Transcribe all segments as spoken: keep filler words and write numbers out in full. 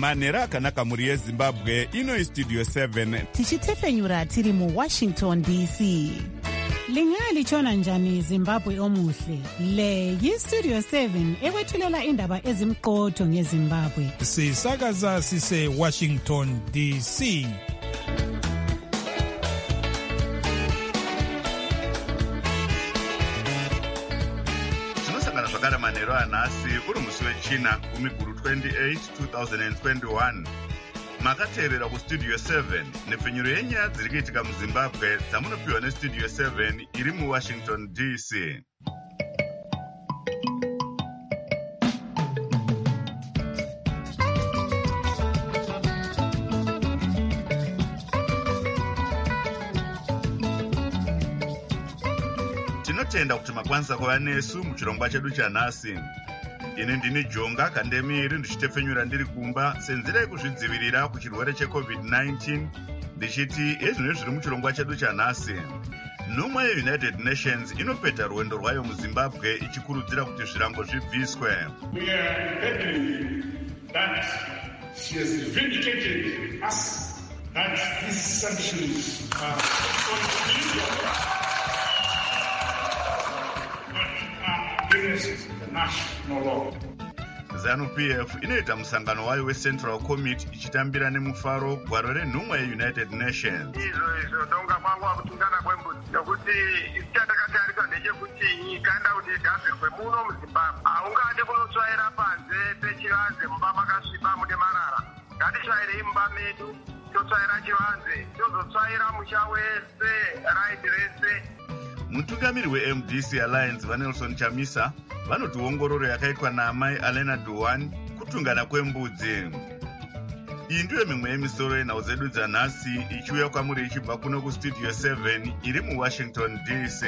manhero akanaka mhuri yezimbabwe. Ino istudio seven tichitefenyura tiri muwashington D C. Lingalitshona njani Zimbabwe omuhle? Le yistudio seven ekwethulela indaba ezimqotho ngeZimbabwe. Sisakaza sise Washington D C. Tinosangana zvakare manhero anhasi uri musi wechina kumiguru twenty-eight twenty twenty-one. Makateerera kustudio seven nepfenyuro yenyaya dziri kuitika muZimbabwe dzamunopiwa nestudio seven iri muWashington D C. Tinotenda kuti makwanisa kuva nesu muchirongwa chedu chanhasi. Ini ndini Jonga Kandemiri ndichitefenyura ndiri kumba senzira yekuzvidzivirira kuchirwere checovid nineteen ndichiti ezvino zviri muchirongwa chedu chanhasi. Nhumwa yeUnited Nations inopedza rwendo rwayo muZimbabwe ichikurudzira kuti zvirango zvibviswe. We are happy that she has vindicated us that these sanctions are against the national law. ZANU-P F inoita musangano wayo weCentral Committee ichitambira nemufaro gwaro renhumwa yeUnited Nations. Izvo izvo ndonga kwangu wakutungana kwembudzi nokuti chandakatarisa ndechekuti nyika inoda kuti igadzirwe muno muZimbabwe. Haungade kunotsvaira panze pechivanze mumba makasviba mune marara. Ngatitsvairei mumba medu, totsvaira chivanze, tozotsvaira musha wese, raidi rese. Mutungamiri weM D C Alliance vaNelson Chamisa vanoti ongororo yakaitwa naamai Alena Duan kutungana kwembudzi. Iyi ndiyo mimwe yemisoro yenhau dzedu dzanhasi ichiuya kwamuri ichibva kuno kustudio seven iri muWashington D C.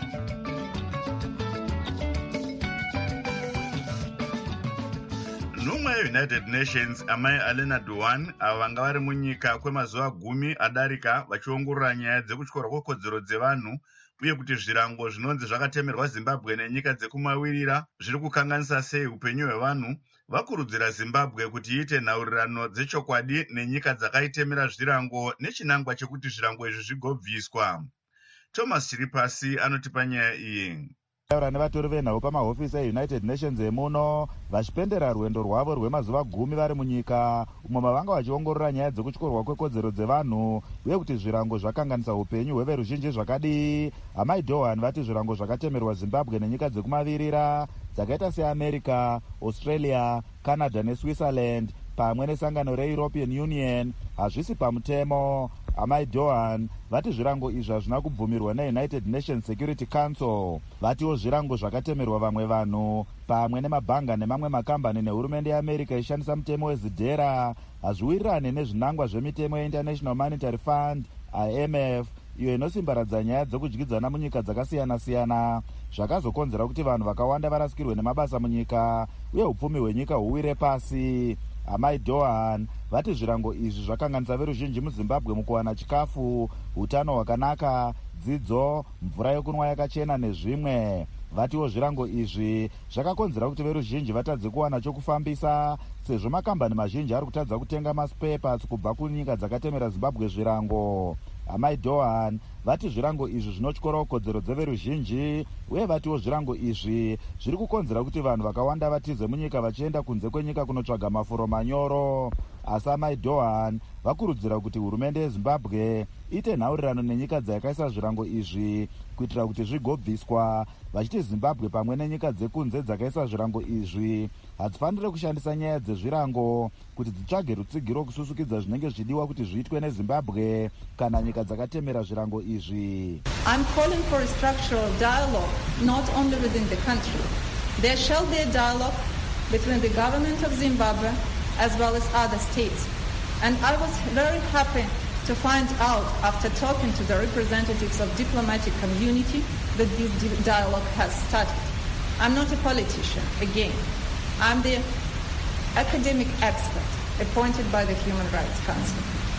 Nhumwa yeUnited Nations amai Alena Duan ava vanga vari munyika kwemazuva gumi adarika vachiongorora nyaya dzekutyorwa kwekodzero dzevanhu uye kuti zvirango zvinonzi zvakatemerwa Zimbabwe nenyika dzekumawirira zviri kukanganisa sei upenyu hwevanhu. Vakurudzira Zimbabwe kuti iite nhaurirano dzechokwadi nenyika dzakaitemera zvirango nechinangwa chekuti zvirango izvi zvigobviswa. Thomas Chiripasi anotipa nyaya iyi. Taura nevatori venhau pamahofisi eUnited Nations emuno vachipendera rwendo rwavo rwemazuva gumi vari munyika umwe mavanga vachiongorora nyaya dzekutyorwa kwekodzero dzevanhu uye kuti zvirango zvakanganisa upenyu hweveruzhinji zvakadii. Amai Dohan vati zvirango zvakatemerwa Zimbabwe nenyika dzekumavirira dzakaita seAmerica, Australia, Canada neSwitzerland pamwe nesangano reEuropean Union hazvisi pamutemo. Amai Dohan vati zvirango izvi hazvina kubvumirwa neUnited Nations Security Council. Vatiwo zvirango zvakatemerwa vamwe vanhu pamwe nemabhanga nemamwe makambani nehurumende yeAmerica ishandisa mutemo wezidhera hazviwirirane nezvinangwa zvemitemo yeInternational Monetary Fund I M F iyo inosimbaradza nyaya dzokudyidzana munyika dzakasiyana-siyana, zvakazokonzera kuti vanhu vakawanda varasikirwe nemabasa munyika uye upfumi hwenyika huwire pasi. Amai Dohan vati zvirango izvi zvakanganisa veruzhinji muZimbabwe mukuwana chikafu, utano hwakanaka, dzidzo, mvura yokunwa yakachena nezvimwe. Vatiwo zvirango izvi zvakakonzera kuti veruzhinji vatadze kuwana chokufambisa sezvo makambani mazhinji ari kutadza kutenga maspepas kubva kunyika dzakatemera Zimbabwe zvirango. Amai Dohan vati zvirango izvi zvinotyora kodzero dzeveruzhinji uye vatiwo zvirango izvi zviri kukonzera kuti vanhu vakawanda vatize munyika vachienda kunze kwenyika kunotsvaga mafuro manyoro. Asi amai Dohan vakurudzira kuti hurumende yeZimbabwe ite nhaurirano nenyika dzayakaisa zvirango izvi kuitira kuti zvigobviswa, vachiti Zimbabwe pamwe nenyika dzekunze dzakaisa zvirango izvi hadzifaniri kushandisa nyaya dzezvirango kuti dzitsvage rutsigiro kususukidza zvinenge zvidiwa kuti zviitwe neZimbabwe kana nyika dzakatemera zvirango izvi. I'm calling for a structural dialogue not only within the country. There shall be a dialogue between the government of Zimbabwe as well as other states. And I was very happy to find out after talking to the representatives of diplomatic community that this dialogue has started. I'm not a politician, again. I'm the academic expert appointed by the Human Rights Council.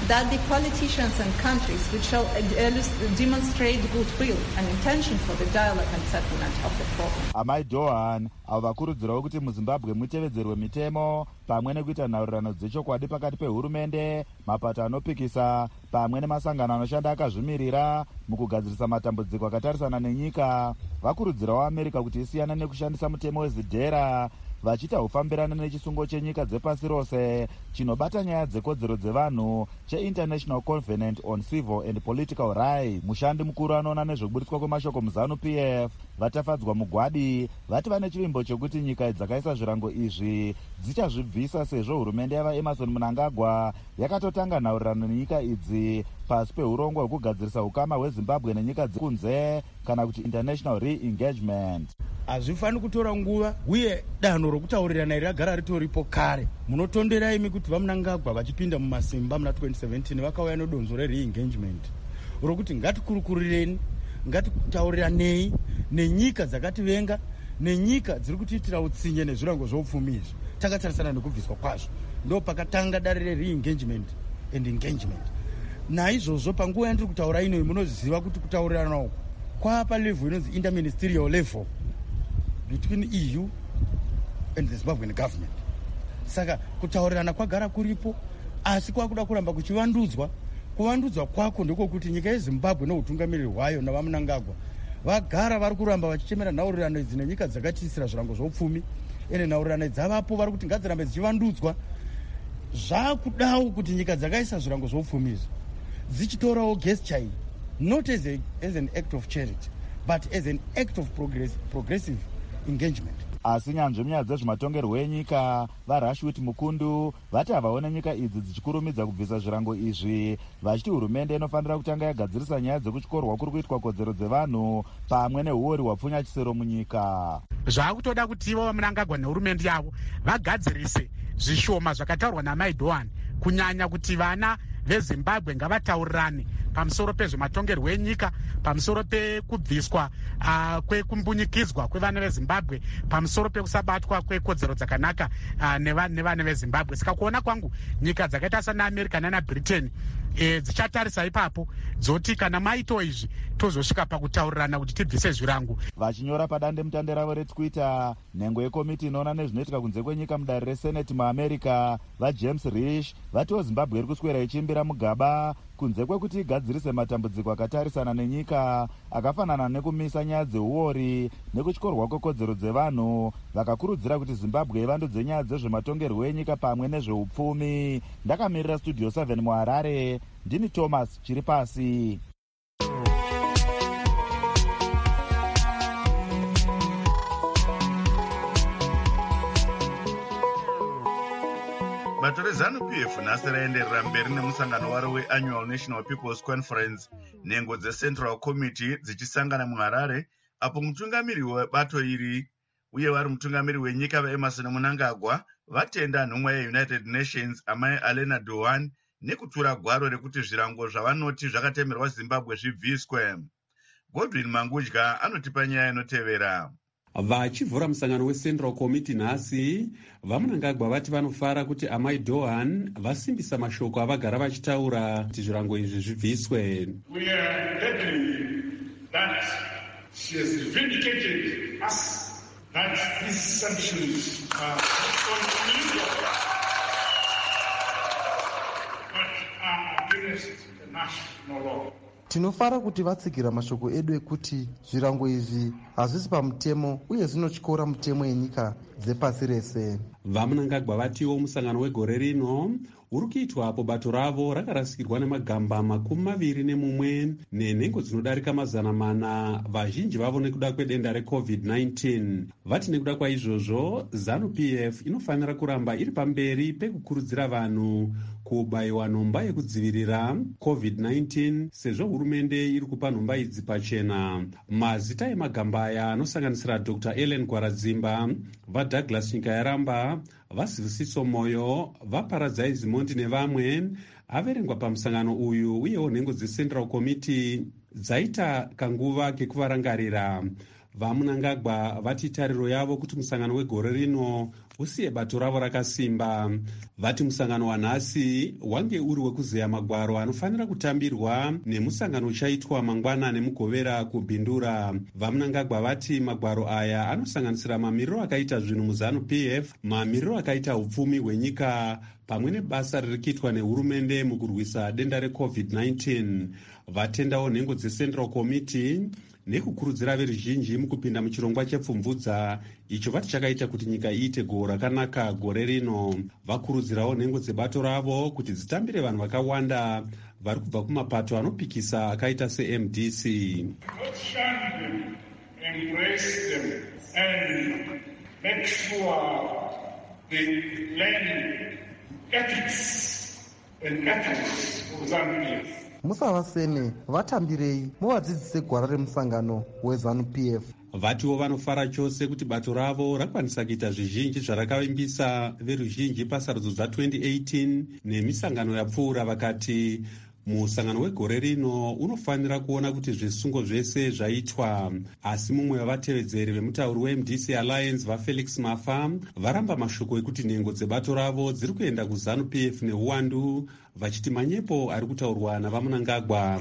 that the politicians and countries which shall demonstrate goodwill and intention for the dialogue and settlement of the problem. Amai Dohan avo vakurudzirawo kuti muZimbabwe mutevedzerwe mitemo pamwe nekuita nhaurirano dzechokwadi pakati pehurumende, mapato anopikisa pamwe nemasangano anoshanda akazvimirira mukugadzirisa matambudziko akatarisana nenyika. Vakurudzirawo America kuti isiyana nekushandisa mutemo wezidhera vachita ufambirana nechisungo chenyika dzepasi rose chinobata nyaya dzekodzero dzevanhu cheInternational Covenant on Civil and Political Rights. Mushandi mukuru anoona nezvekuburitswa kwemashoko muZANU-P F vatafadzwa mugwadi vati vane chivimbo chekuti nyika dzakaisa zvirango izvi dzichazvibvisa sezvo hurumende yava Emerson Mnangagwa yakatotanga nhaurirano nenyika idzi pasi peurongwa hwekugadzirisa ukama hweZimbabwe nenyika dzekunze kana kuti international re-engagement. Hazvifaniri kutora nguva uye danho rokutaurirana iri ragara ritoripo kare. Munotondera imi kuti vaMnangagwa vachipinda mumasimba muna twenty seventeen vakauya nedonzo re-re-engagement rokuti ngatikurukurireni, ngatitauriranei nenyika dzakativenga, nenyika dziri kutiitira utsinye nezvirango zvoupfumi izvi. Takatarisana nekubviswa kwazvo. Ndo pakatanga dare re-re-engagement and engagement. Naizvozvo panguva yandiri kutaura ino munoziva kuti kutaurirana uku kwapa level inonzi interministerial level between E U and the Zimbabwean government. Saka kutaurirana kwagara kuripo, asi kwakuda kuramba kuchivandudzwa. Kuvandudzwa kwako ndiko kuti nyika yeZimbabwe noutungamiriri hwayo navaMnangagwa vagara vari kuramba vachichemera nhaurirano idzi nenyika dzakatiisira zvirango zvoupfumi, ene nhaurirano dzavapo vari kuti ngadzirambe dzichivandudzwa. Zvakudawo kuti nyika dzakaisa zvirango zvoupfumi izvi dzichitorawo gesture iyi, not as, a, as an act of charity but as an act of progress, progressive engagement. Asi nyanzvi munyaya dzezvematongerwo enyika vaRashwit Mukundu vati havaone nyika idzi dzichikurumidza kubvisa zvirango izvi, vachiti hurumende inofanira kutanga yagadzirisa nyaya dzekutyorwa kuri kuitwa kodzero dzevanhu pamwe neuori hwapfunya chisero munyika. Zvaakutoda kuti ivo vaMnangagwa nehurumende yavo vagadzirise zvishoma zvakataurwa naMai Dohan, kunyanya kuti vana veZimbabwe ngavataurirane pamusoro pezvematongerwo enyika, pamusoro pekubviswa uh, kwekumbunyikidzwa kwevana veZimbabwe, pamusoro pekusabatwa kwekodzero dzakanaka uh, nevana veZimbabwe. Saka kuona kwangu nyika dzakaita sanaAmerica nanaBritain e, dzichatarisa ipapo dzoti kana maito izvi tozosvika pakutaurirana kuti tibvise zvirango. Vachinyora padande mutande ravo reTwitter, nhengo yekomiti inoona nezvinoitika kunze kwenyika mudare reSenate muAmerica vaJames Risch vatiwo Zimbabwe iri kuswera ichimbira mugaba kunze kwekuti igadzirise matambudziko akatarisana nenyika akafanana nekumisa nyaya dzeuori nekutyorwa kwekodzero dzevanhu. Vakakurudzira kuti Zimbabwe ivandudze nyaya dzezvematongerwo enyika pamwe nezveupfumi. Ndakamirira Studio seven muHarare, ndini Thomas Chiripasi. bato reZANU-P F nhasi raenderera mberi nemusangano waro weannual National People's Conference, nhengo dzeCentral Committee dzichisangana muHarare, apo mutungamiri webato iri uye vari mutungamiri wenyika vaEmerson Mnangagwa vatenda nhumwa yeUnited Nations amai Alena Dohan nekutura gwaro rekuti zvirango zvavanoti zvakatemerwa Zimbabwe zvibviswe. Godwin Mangudya anotipa nyaya inotevera. Vachivhura musangano weCentral Committee nhasi, vaMnangagwa vati vanofara kuti amai Dohan vasimbisa mashoko avagara vachitaura kuti zvirango izvi zvibviswe. We are happy that she has vindicated us that these sanctions are on illegal but are against international law. Tinofara kuti vatsikira mashoko edu ekuti zvirango izvi hazvisi pamutemo uye zvinotyora mutemo yenyika dzepasi rese. VaMnangagwa vatiwo musangano wegore rino uri kuitwa apo bato ravo rakarasikirwa nemagamba makumi maviri nemumwe nenhengo dzinodarika mazana mana, vazhinji vavo nekuda kwedenda recovid nineteen. Vati nekuda kwaizvozvo ZANU-P F inofanira kuramba iri pamberi pekukurudzira vanhu kubayiwa nhomba yekudzivirira covid nineteen sezvo hurumende iri kupa nhomba idzi pachena. Mazita emagamba aya anosanganisira Doctor Ellen Gwaradzimba, vaDouglas Nyikayaramba, vaSibusiso Moyo, vaParadzai Zimondi nevamwe averengwa pamusangano uyu, uyewo nhengo dzeCentral Committee dzaita kanguva kekuvarangarira. vamunangagwa vati tariro yavo kuti musangano wegore rino usiye bato ravo rakasimba. Vati musangano wanhasi wange uri wekuzeya magwaro anofanira kutambirwa nemusangano uchaitwa mangwana nemugovera kubhindura. Vamunangagwa vati magwaro aya anosanganisira mamiriro akaita zvinhu muzanu P F, mamiriro akaita upfumi hwenyika pamwe nebasa riri kuitwa nehurumende mukurwisa denda recovid nineteen. Vatendawo nhengo dzeCentral Committee nekukurudzira veruzhinji mukupinda muchirongwa chepfumvudza icho vati chakaita kuti nyika iite gohwo rakanaka gore rino. Vakurudzirawo nhengo dzebato ravo kuti dzitambire vanhu vakawanda vari kubva kumapato anopikisa akaita se-M D C. musavaseme, vatambirei, muvadzidzise gwara remusangano wezanu P F. Vatiwo vanofara chose kuti bato ravo rakwanisa kuita zvizhinji zvarakavimbisa veruzhinji pasarudzo dza-twenty eighteen nemisangano yapfuura. Vakati musangano wegore rino unofanira kuona kuti zvisungo zvese zvaitwa. Asi mumwe wavatevedzeri vemutauri we-M D C Alliance vaFelix Mafa varamba mashoko ekuti nhengo dzebato ravo dziri kuenda kuzanu P F neuwandu, vachiti manyepo ari kutaurwa navamunangagwa.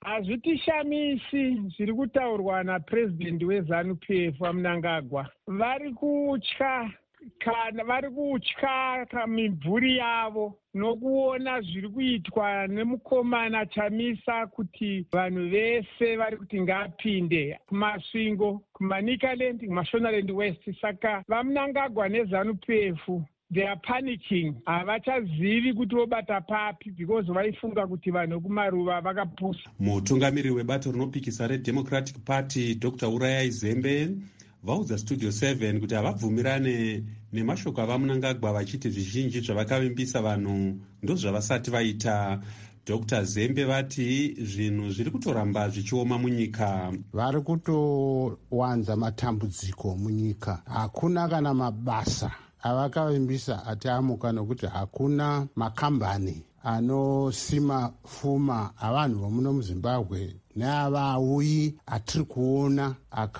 Hazvitishamisi zviri kutaurwa napurezidendi wezanu P F vamunangagwa. Vari kutya kana vari kutya mimvuri yavo nokuona zviri kuitwa nemukomana Chamisa kuti vanhu vese vari kuti ngapinde kumasvingo, kumaNikaland, kumaShonaland West. Saka vamunangagwa nezanu P F they are panicking. Havachazivi kuti vobata papi because vaifunga kuti vanhu kumaruva vakapusa. Mutungamiri webato rinopikisa reDemocratic Party Doctor Urayai Zembe vaudza Studio seven kuti havabvumirane nemashoko avamunangagwa vachiti zvizhinji zvavakavimbisa vanhu ndozvavasati vaita. Doctor Zembe vati zvinhu zviri kutoramba zvichioma munyika. Vari kutowanza matambudziko munyika. Hakuna kana mabasa avakavimbisa atiamuka nokuti hakuna makambani anosima pfuma avanhu vomuno muZimbabwe neavauyi atiri kuona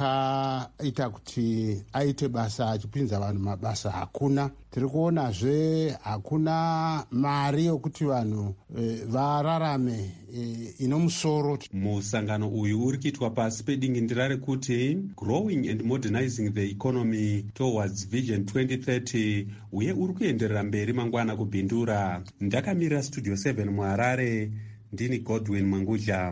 akaita kuti aite basa achipinza vanhu mabasa. Hakuna. Tiri kuonazve hakuna mari yokuti vanhu e, vararame e, inomusoro. Musangano uyu uri kuitwa pasi pedingindira rekuti growing and modernizing the economy towards vision twenty thirty uye uri kuenderera mberi mangwana kubhindura. Ndakamirira Studio seven muHarare, ndini Godwin Mangudla.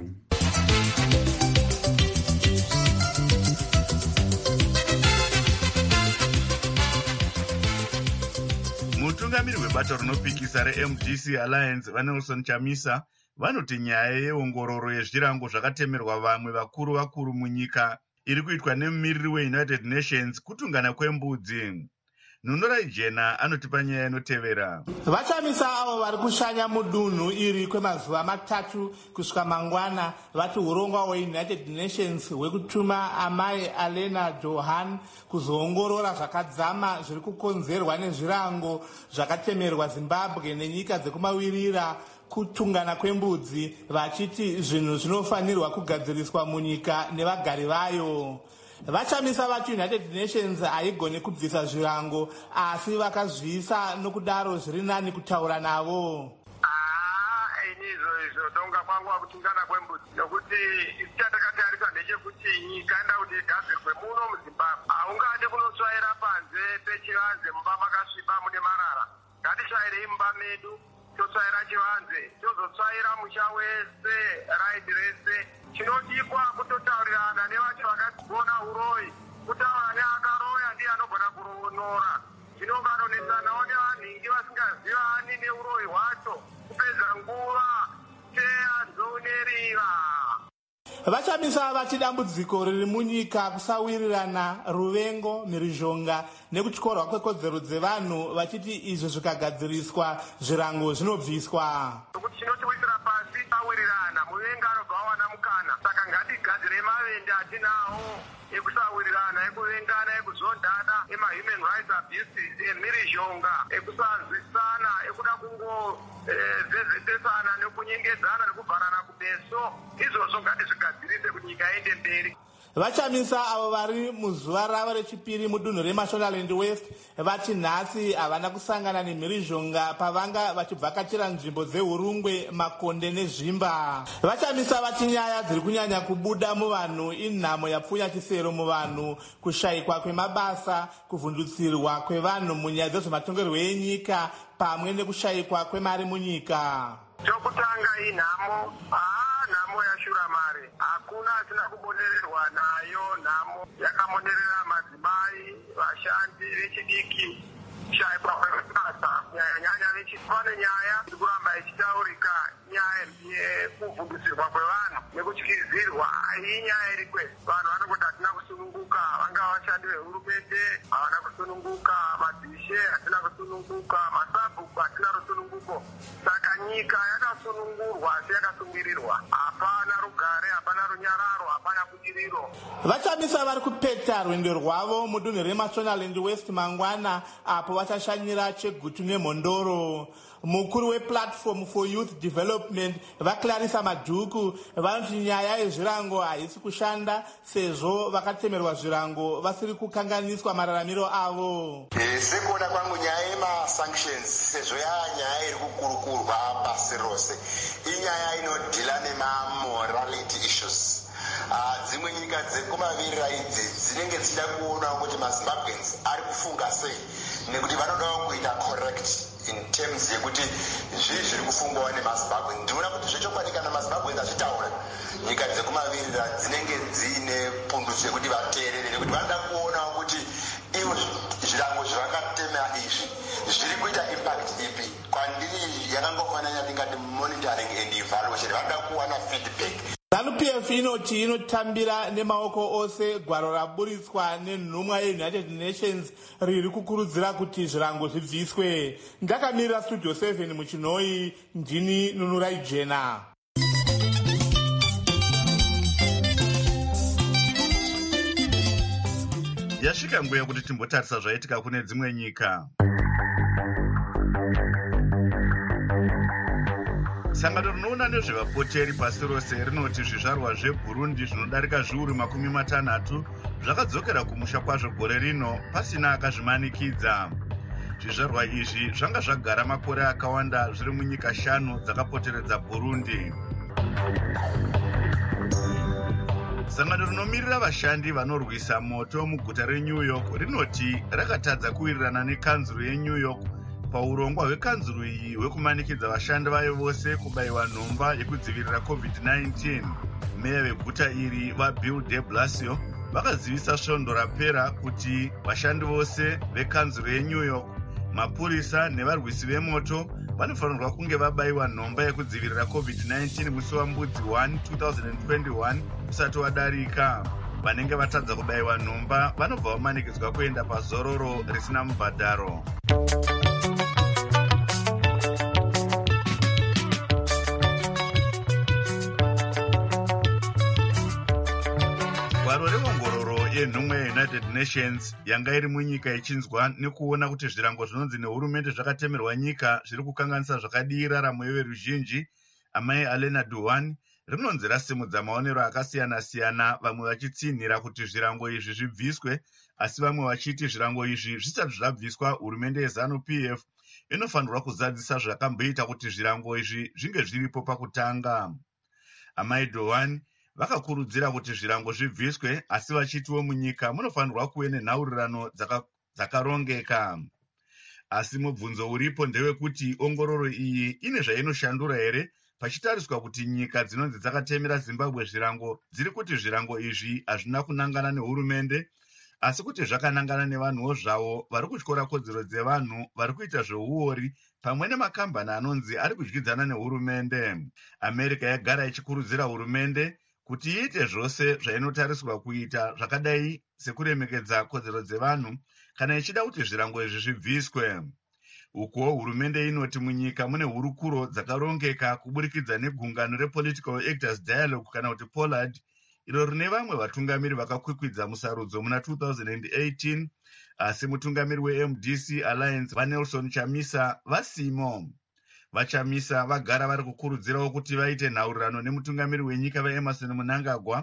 Mutungamiri webato rinopikisa re-M D C Alliance vaNelson Chamisa vanoti nyaya yeongororo yezvirango zvakatemerwa vamwe vakuru vakuru munyika iri kuitwa nemumiriri weUnited Nations kutungana kwembudzi. Nhunurai Jena anotipa nyaya inotevera. Vachamisa avo vari kushanya mudunhu iri kwemazuva matatu kusvika mangwana vati urongwa hweUnited Nations hwekutuma amai Alena Johan kuzoongorora zvakadzama zviri kukonzerwa nezvirango zvakatemerwa Zimbabwe nenyika dzekumawirira kutungana kwembudzi, vachiti zvinhu zvinofanirwa kugadziriswa munyika nevagari vayo. Vachamisa vati United Nations haigone kubvisa zvirango asi vakazviisa nokudaro zviri nani kutaura navo. Ah, inizo izvo donga kwangu wakutungana kwembudzi nokuti chatakatarisa ndechekuti nyika enda kuti igadzirwe muno muZimbabwe. Haungade kunotsvaira panze pechivanze mumba makasviba mune marara. Ngatisvaire imba medu totsvaira chivanze tozotsvaira musha wese raidi rese. Chinodikwa kutotaurirana nevacho vakagona uroyi, kutaura neakaroya ndiye anogona kuronora. Zvinokanonetsanawo nevanhingi vasingazivani neuroyi hwacho kupedza nguva teanzounerira. Vachamisa vati dambudziko riri munyika kusawirirana, ruvengo, mhirizhonga nekutyorwa kwekodzero dzevanhu, vachiti izvo zvikagadziriswa zvirango zvinobviswa. Kuti chinotiwisira pasi sawirirana, muvengi anobva awana mukana. Saka ngatigadzire mavende atinawo ekusawirirana, ekuvengana, ekuzondana, ema-human rights abuses, emhirizhonga, ekusanzwisana, ekuda kungozezetesana nekunyengedzana nekubvarana kumeso. Izvozvo ngatizigadzirise kuti nyika iende mberi. vachamisa avo vari muzuva ravo rechipiri mudunhu remashonaland west vati nhasi havana kusangana nemhirizhonga pavanga vachivhakachira nzvimbo dzeurungwe, makonde nezvimba. Vachamisa vati nyaya dziri kunyanya kubuda muvanhu inhamo yapfunya chisero muvanhu, kushayikwa kwemabasa, kuvhundutsirwa kwevanhu munyaya dzezvematongerwo enyika pamwe nekushayikwa kwemari munyika. Chokutanga inhamo, haa nhamo yashuramari, hakuna asina kumonererwa nayo. Nhamo yakamonerera madzimai, vashandi vechidiki, kushayikwa kwemabasa, nyanya vechipane nyaya dzikuramba ichitaurika, nyaya yekuvhundutsirwa kwevanhu nekutyizirwa. Iyi nyaya iri kwe vanhu vanongoti hatina kusununguka, vangava vashandi vehurumende havana kusununguka, madhishe hatina kusununguka, masabhuku hatina rusununguko. Saka nyika yakasunungurwa asi yakasungirirwa, hapana rugare, hapana runyararo, hapana budiriro. Vachamisa vari kupeta rwendo rwavo mudunhu remashonaland west mangwana, apo vachashanyira chegutu nemhondoro. Mukuru weplatform for youth development vaClarissa Madhuku vanoti nyaya yezvirango haisi kushanda sezvo vakatemerwa zvirango vasiri kukanganiswa mararamiro avo. Sekuona kwangu nyaya yemasanctions sezvo yaa nyaya iri kukurukurwa pasi rose, inyaya inodhila nemamorality issues. Dzimwe nyika dzekumavirira idzi dzinenge dzichida kuona kuti maZimbabweans ari kufunga sei, nekuti vanodawo kuita correct in terms yekuti zvii zviri kufungwawo nemaZimbabwe. Ndinoona kuti zvechokwadi kana maZimbabweans achitaura, nyika dzekumavirira dzinenge dziine pundutso yekuti vateerere, nekuti vanoda kuonawo kuti ivo zvirango zvavakatema izvi zviri kuita impact ipi. Kwandiri yakangofananya ndingati monitoring and evaluation, vanoda kuwana feedback. ZANU P F inoti inotambira nemaoko ose gwaro raburitswa nenhumwa yeUnited Nations riri kukurudzira kuti zvirango zvibviswe. Ndakamirira Studio seven muchinoi, ndini Nunurai Jena. Yasvika nguva yekuti timbotarisa zvaitika kune dzimwe nyika. Sangano rinoona nezvevapoteri pasi rose rinoti zvizvarwa zveBurundi zvinodarika zviuru makumi matanhatu zvakadzokera kumusha kwazvo gore rino pasina akazvimanikidza. Zvizvarwa izvi zvanga zvagara makore akawanda zviri munyika shanu dzakapoteredza Burundi. Sangano rinomirira vashandi vanorwisa moto muguta reNew York rinoti rakatadza kuwirirana nekanzuru yeNew York paurongwa hwekanzuru iyi hwekumanikidza vashandi vayo vose kubayiwa nhomba yekudzivirira covid nineteen. Meya veguta iri vaBill de Blasio vakazivisa svondo rapera kuti vashandi vose vekanzuru yeNew York, mapurisa nevarwisi vemoto vanofanirwa kunge vabayiwa nhomba yekudzivirira covid nineteen musi wambudzi one two thousand twenty-one usati wadarika. Vanenge vatadza kubayiwa nhomba vanobva vamanikidzwa kuenda pazororo risina mubhadharo. Gwaro reongororo yenhumwa yeUnited Nations yanga iri munyika ichinzwa nekuona kuti zvirango zvinonzi nehurumende zvakatemerwa nyika zviri kukanganisa zvakadii raramo yeveruzhinji, amai Alena Duhan rinonzi rasimudza maonero akasiyana-siyana, vamwe vachitsinhira kuti zvirango izvi zvibviswe, asi vamwe vachiti zvirango izvi zvisati zvabviswa, hurumende yeZANU P F inofanirwa kuzadzisa zvakamboita kuti zvirango izvi zvinge zviripo pakutanga. Amai Duhan vakakurudzira kuti zvirango zvibviswe, asi vachitiwo munyika munofanirwa kuve nenhaurirano dzakarongeka. Asi mubvunzo uripo ndewekuti ongororo iyi ine zvainoshandura here pachitariswa kuti nyika dzinonzi dzakatemera Zimbabwe zvirango dziri kuti zvirango izvi hazvina kunangana nehurumende, asi kuti zvakanangana nevanhuwo zvavo vari kutyora kodzero dzevanhu vari kuita zveuori pamwe nemakambani anonzi ari kudyidzana nehurumende. America yagara ichikurudzira hurumende kuti iite zvose zvainotariswa kuita zvakadai sekuremekedza kodzero dzevanhu kana ichida kuti zvirango izvi zvibviswe. Ukuwo hurumende inoti munyika mune hurukuro dzakarongeka kuburikidza negungano rePolitical Actors Dialogue kana kuti POLAD, iro rine vamwe vatungamiri vakakwikwidza musarudzo muna two thousand eighteen, asi mutungamiri weM D C Alliance vaNelson Chamisa vasimo. VaChamisa vagara vari kukurudzirawo kuti vaite nhaurirano nemutungamiri wenyika vaEmerson Mnangagwa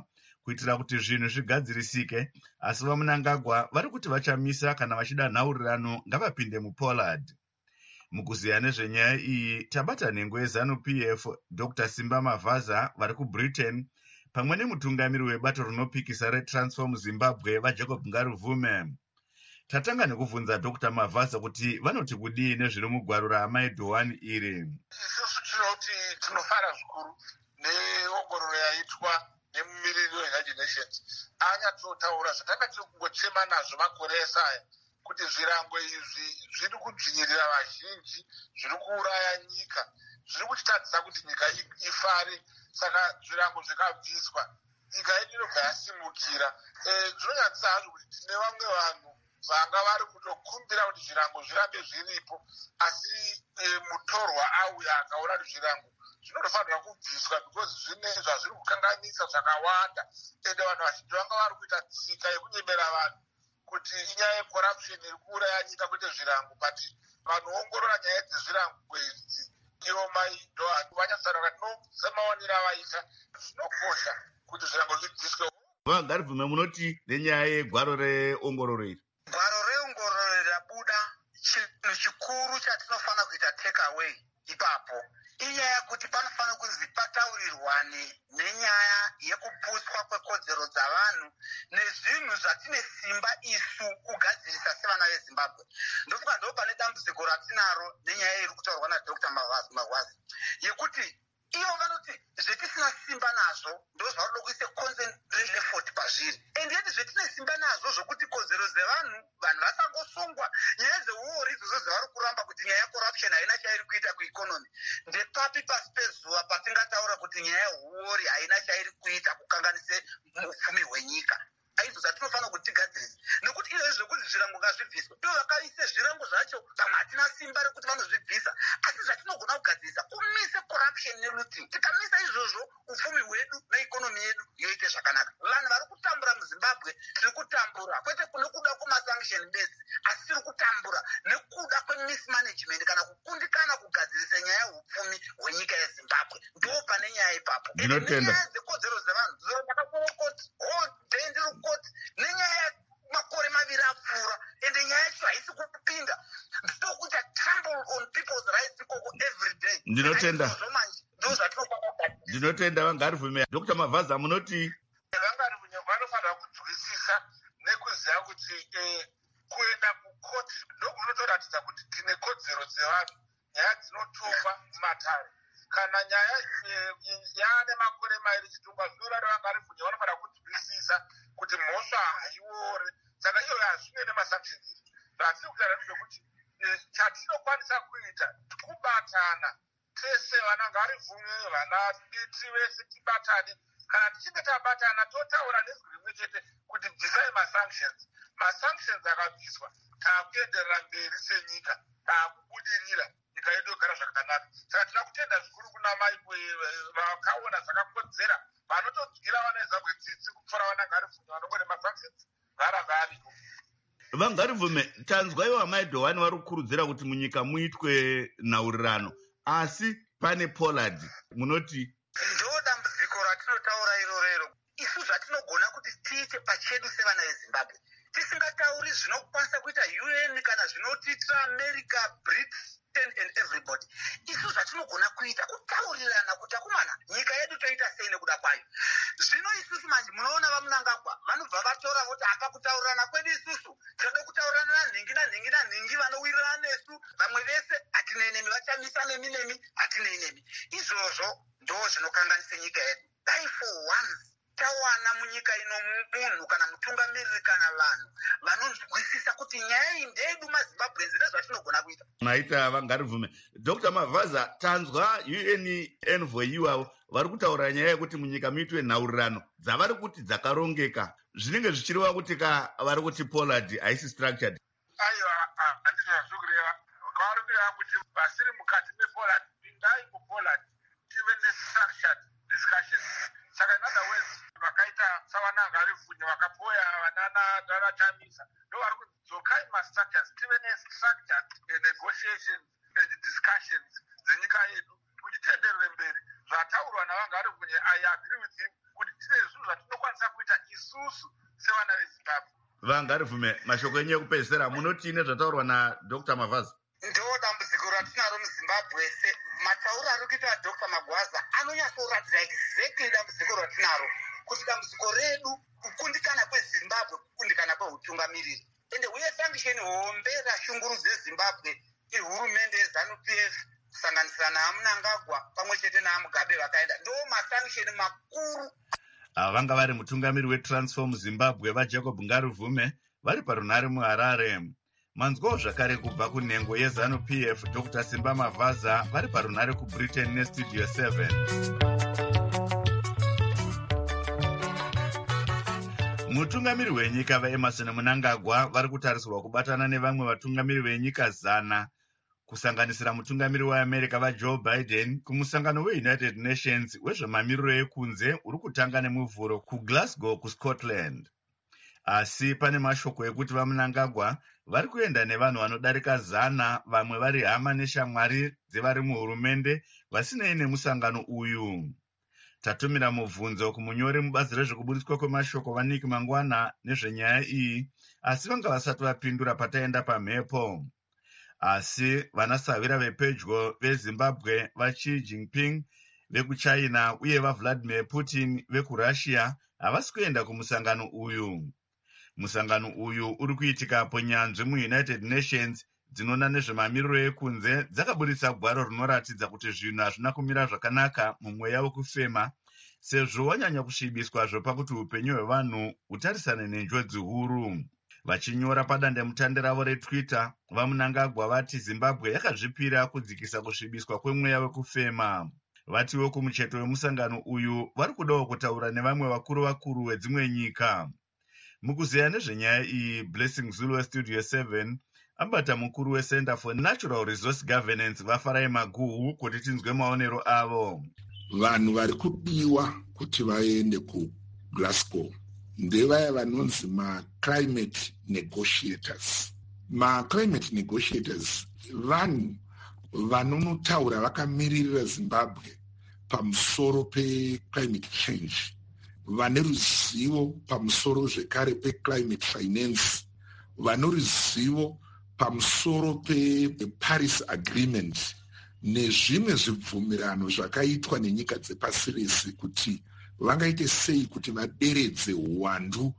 kuitira kuti zvinhu zvigadzirisike, asi vaMnangagwa vari kuti vachamisa kana vachida nhaurirano ngavapinde muPollard. Mukuziya nezvenyaya iyi tabata nhengo yeZANU-P F Doctor Simba Mavaza vari kuBritain pamwe nemutungamiri webato rinopikisa reTransform Zimbabwe vaJacob Ngaruvume. Tatanga nekubvunza Doctor Mavaza kuti vanoti kudii nezviri mugwaro raamai Dhowani iri. Isusu tinoti tinofara zvikuru neongororo yaitwa nemumiriri weUnited Nations. Anyatsotaura zvatanga tiri kungochema nazvo makore esaya kuti zvirango izvi zviri kudzvinyirira vazhinji, zviri kuuraya nyika, zviri kuchitadzisa kuti nyika ifare, saka zvirango zvikabviswa, nyika yedu inobva yasimukira. Zvinonyadzisa hazvo kuti tine vamwe vanhu vanga vari kutokumbira kuti zvirango zvirambe zviripo, asi mutorwa auya akaona kuti zvirango zvinofanira kubviswa because zvine zvazviri kukanganisa zvakawanda, ende vanhu vazhinji vanga vari kuita tsika yekunyemera vanhu kuti inyaya yecorruption iri kuuraya nyika kwete zvirango, but vanoongorora nyaya dzezvirango idzi ivo mai Dhowani vanyatsotaura kuti semaonero avaita zvinokosha kuti zvirango zvidzidziswe. Ngaruvume, munoti nenyaya yegwaro reongororo iri? Gwaro reongororo iri rabuda, chinhu chikuru chatinofanira kuita take away ipapo inyaya kuti panofanira kunzi pataurirwane nenyaya yekupuswa kwekodzero dzavanhu nezvinhu zvatine simba isu kugadzirisa sevana veZimbabwe. Ndofunga ndo pane dambudziko ratinaro nenyaya iri kutaurwa naDr Mavaza yekuti ivo vanoti zvetisina simba nazvo ndo zvavanoda kuisa concentrate effort pazviri, and yeti zvetine simba nazvo zvokuti kodzero dzevanhu vanhu vasangosungwa, nyaya dzeuori idzodzo dzavari kuramba kuti nyaya yecorruption haina chairi kuita kueconomy. Ndepapi pasi pezuva patingataura kuti nyaya yeuori haina chairi kuita kukanganise upfumi hwenyika? Aidzo dzatinofanira kuti tigadzirise, nekuti iyo zvokuti zvirango ngazvibviswe, ivo vakaise zvirango zvacho pamwe hatina simba rekuti vanozvibvisa, asi zvatinogona kugadzirisa kumise corruption nelooting. Tikamisa izvozvo upfumi hwedu neikonomi yedu yoite zvakanaka. Vanhu vari kutambura muZimbabwe tiri kutambura kwete nekuda kwemasanction base, asi tiri kutambura nekuda kwemismanagement kana kukundikana kugadzirisa nyaya yeupfumi hwenyika yeZimbabwe. Ndo pane nyaya ipapo. Ndinotenda. Nyaya dzekodzero dzevanhu dzakakorokoti hodhendi rukoti nenyaya makore maviri apfuura, ende nyaya yacho haisi kupinda. Ndokuti trample on people's rights ikoko every day. Ndinotenda. Ndinotenda Vangaruvume. Doctor Mavaza, munoti? Vangaruvume vanofanira kunzwisisa nekuziva kuti kuenda kukoti ndokunotoratidza kuti tine kodzero dzevanhu, nyaya dzinotongwa mumatare. Kana nyaya yaane makore mairi chitongwa zvinorara Vangaruvume vanofanira kunzwisisa kuti mhosva haiore, saka iyo hazvine nemasanctions. Zvatiri kutaura ndezvekuti chatinokwanisa kuita kubatana tese vana Ngaruvume, vana Biti vese tibatane. Kana tichinge tabatana totaura nezwi rimwe chete kuti bvisai masanctions. Masanctions akabviswa taakuenderera mberi senyika, taakubudirira, nyika yedu yogara zvakanaka. Saka tina kutenda zvikuru kuna mai vakaona zvakakodzera vanotodyira vana veZimbabwe tsitsi kupfuura vana Ngaruvume vanongore masanctions varamba ariko. Vangaruvume, tanzwa ivo amai Dhowani vari kukurudzira kuti munyika muitwe nhaurirano, asi pane Pollard, munoti? Ndo dambudziko ratinotaura irorero. Isu zvatinogona kuti tiite pachedu sevana veZimbabwe, tisingatauri zvinokwanisa kuita U N kana zvinotiitira America, Britain and everybody. Isu zvatinogona kuita kutaurirana kuti akumana nyika yedu toita sei nekuda kwayo. Zvino isusu manje munoona vaMnangagwa vanobva vatora voti apa kutaurirana kwedu isusu tinoda kutaurana nanhingi nanhingi nanhingi vanowirirana nesu, vamwe vese hatinei vachamisa nemi nemi hatinei nemi. Izvozvo ndo zvinokanganisa nyika yedu. Dai for once tawana munyika ino munhu kana mutungamiriri kana vanhu vanonzwisisa kuti nyaya iyi ndeyedu maZimbabwenzi nezvatinogona kuita. Naita Vangaruvume. Doctor Mavaza, tanzwa U N envoy ivavo vari kutaura nyaya yekuti munyika muitwe nhaurirano dzavari kuti dzakarongeka, zvinenge zvichireva kuti ka vari kuti Pollard haisi structured. Aiwa, handizvo zvazokureva. Kwavari kureva kuti vasiri mukati mePollard, pindai muPollard tive nestructured discussions. Saka in other words, vakaita savana Ngaruvume vakapoya vanana Chamisa ndo vari kudzokai mastructures tive nestructured negotiations and discussions dzenyika yedu kuti tenderere mberi. Zvataurwa naVangaruvume, I agree with him kuti tine zvinhu zvatinokwanisa Vangarivume, mashoko enyu ekupedzisira munoti nezvataurwa naDr Mavaza? Ndo dambudziko ratinaro muZimbabwe. Matauro ari kuita Dr Magwaza anonyatsoratidza exactly dambudziko ratinaro, kuti dambudziko redu kukundikana kweZimbabwe, kukundikana kweutungamiriri. Ende uye sanction hombe rashungurudza Zimbabwe ihurumende yeZANU-P F kusanganisira naMnangagwa pamwe chete naMugabe vakaenda. Ndo masanction makuru. Ava vanga vari mutungamiri weTransform Zimbabwe vaJacob Ngarivume vari parunare muHarare. Manzwawo zvakare kubva kunhengo yeZANU-P F Dr Simba Mavaza vari parunare kuBritain neStudio seven. Mutungamiri wenyika vaEmerson Mnangagwa vari kutarisirwa kubatana nevamwe vatungamiri venyika zana kusanganisira mutungamiri weAmerica vaJoe Biden kumusangano weUnited Nations wezvemamiriro ekunze uri kutanga nemuvhuro kuGlasgow kuScotland. Asi pane mashoko ekuti vaMnangagwa vari kuenda nevanhu vanodarika zana, vamwe vari hama neshamwari dzevari muhurumende vasinei nemusangano uyu. Tatumira mubvunzo kumunyori mubazi rezvekubudiswa kwemashoko vaNick Mangwana nezvenyaya iyi, asi vanga vasati vapindura pataenda pamhepo. Asi vanasavira vepedyo veZimbabwe vaXi Jinping vekuChina uye vaVladimir Putin vekuRussia havasi kuenda kumusangano uyu. Musangano uyu uri kuitika ponyanzvi muUnited Nations dzinoona nezvemamiriro ekunze dzakabudisa gwaro rinoratidza kuti zvinhu hazvina kumira zvakanaka mumweya wekufema, sezvo wanyanya kusvibiswa zvopakuti upenyu hwevanhu hutarisane nenjodzi huru. Vachinyora padandemutande ravo reTwitter, vaMnangagwa vati Zimbabwe yakazvipira kudzikisa kusvibiswa kwemweya wekufema. Vatiwo kumucheto wemusangano uyu vari kudawo kutaura nevamwe vakuru vakuru vedzimwe nyika. Mukuzeya nezvenyaya iyi, Blessing Zulu weStudio seven abata mukuru weCenter for Natural Resource Governance vaFarai Maguhu kuti tinzwe maonero avo. Vanhu vari kudiwa kuti vaende kuGlasgow ndevaya vanonzi ma-climate negotiators. Ma-climate negotiators vanhu vanonotaura vakamiririra Zimbabwe pamusoro pe-climate change, vane ruzivo pamusoro zvekare pe-climate finance, vane ruzivo pamusoro pe-Paris Agreement nezvimwe zvibvumirano zvakaitwa nenyika dzepasi rese kuti vangaite sei kuti vaderedze uwandu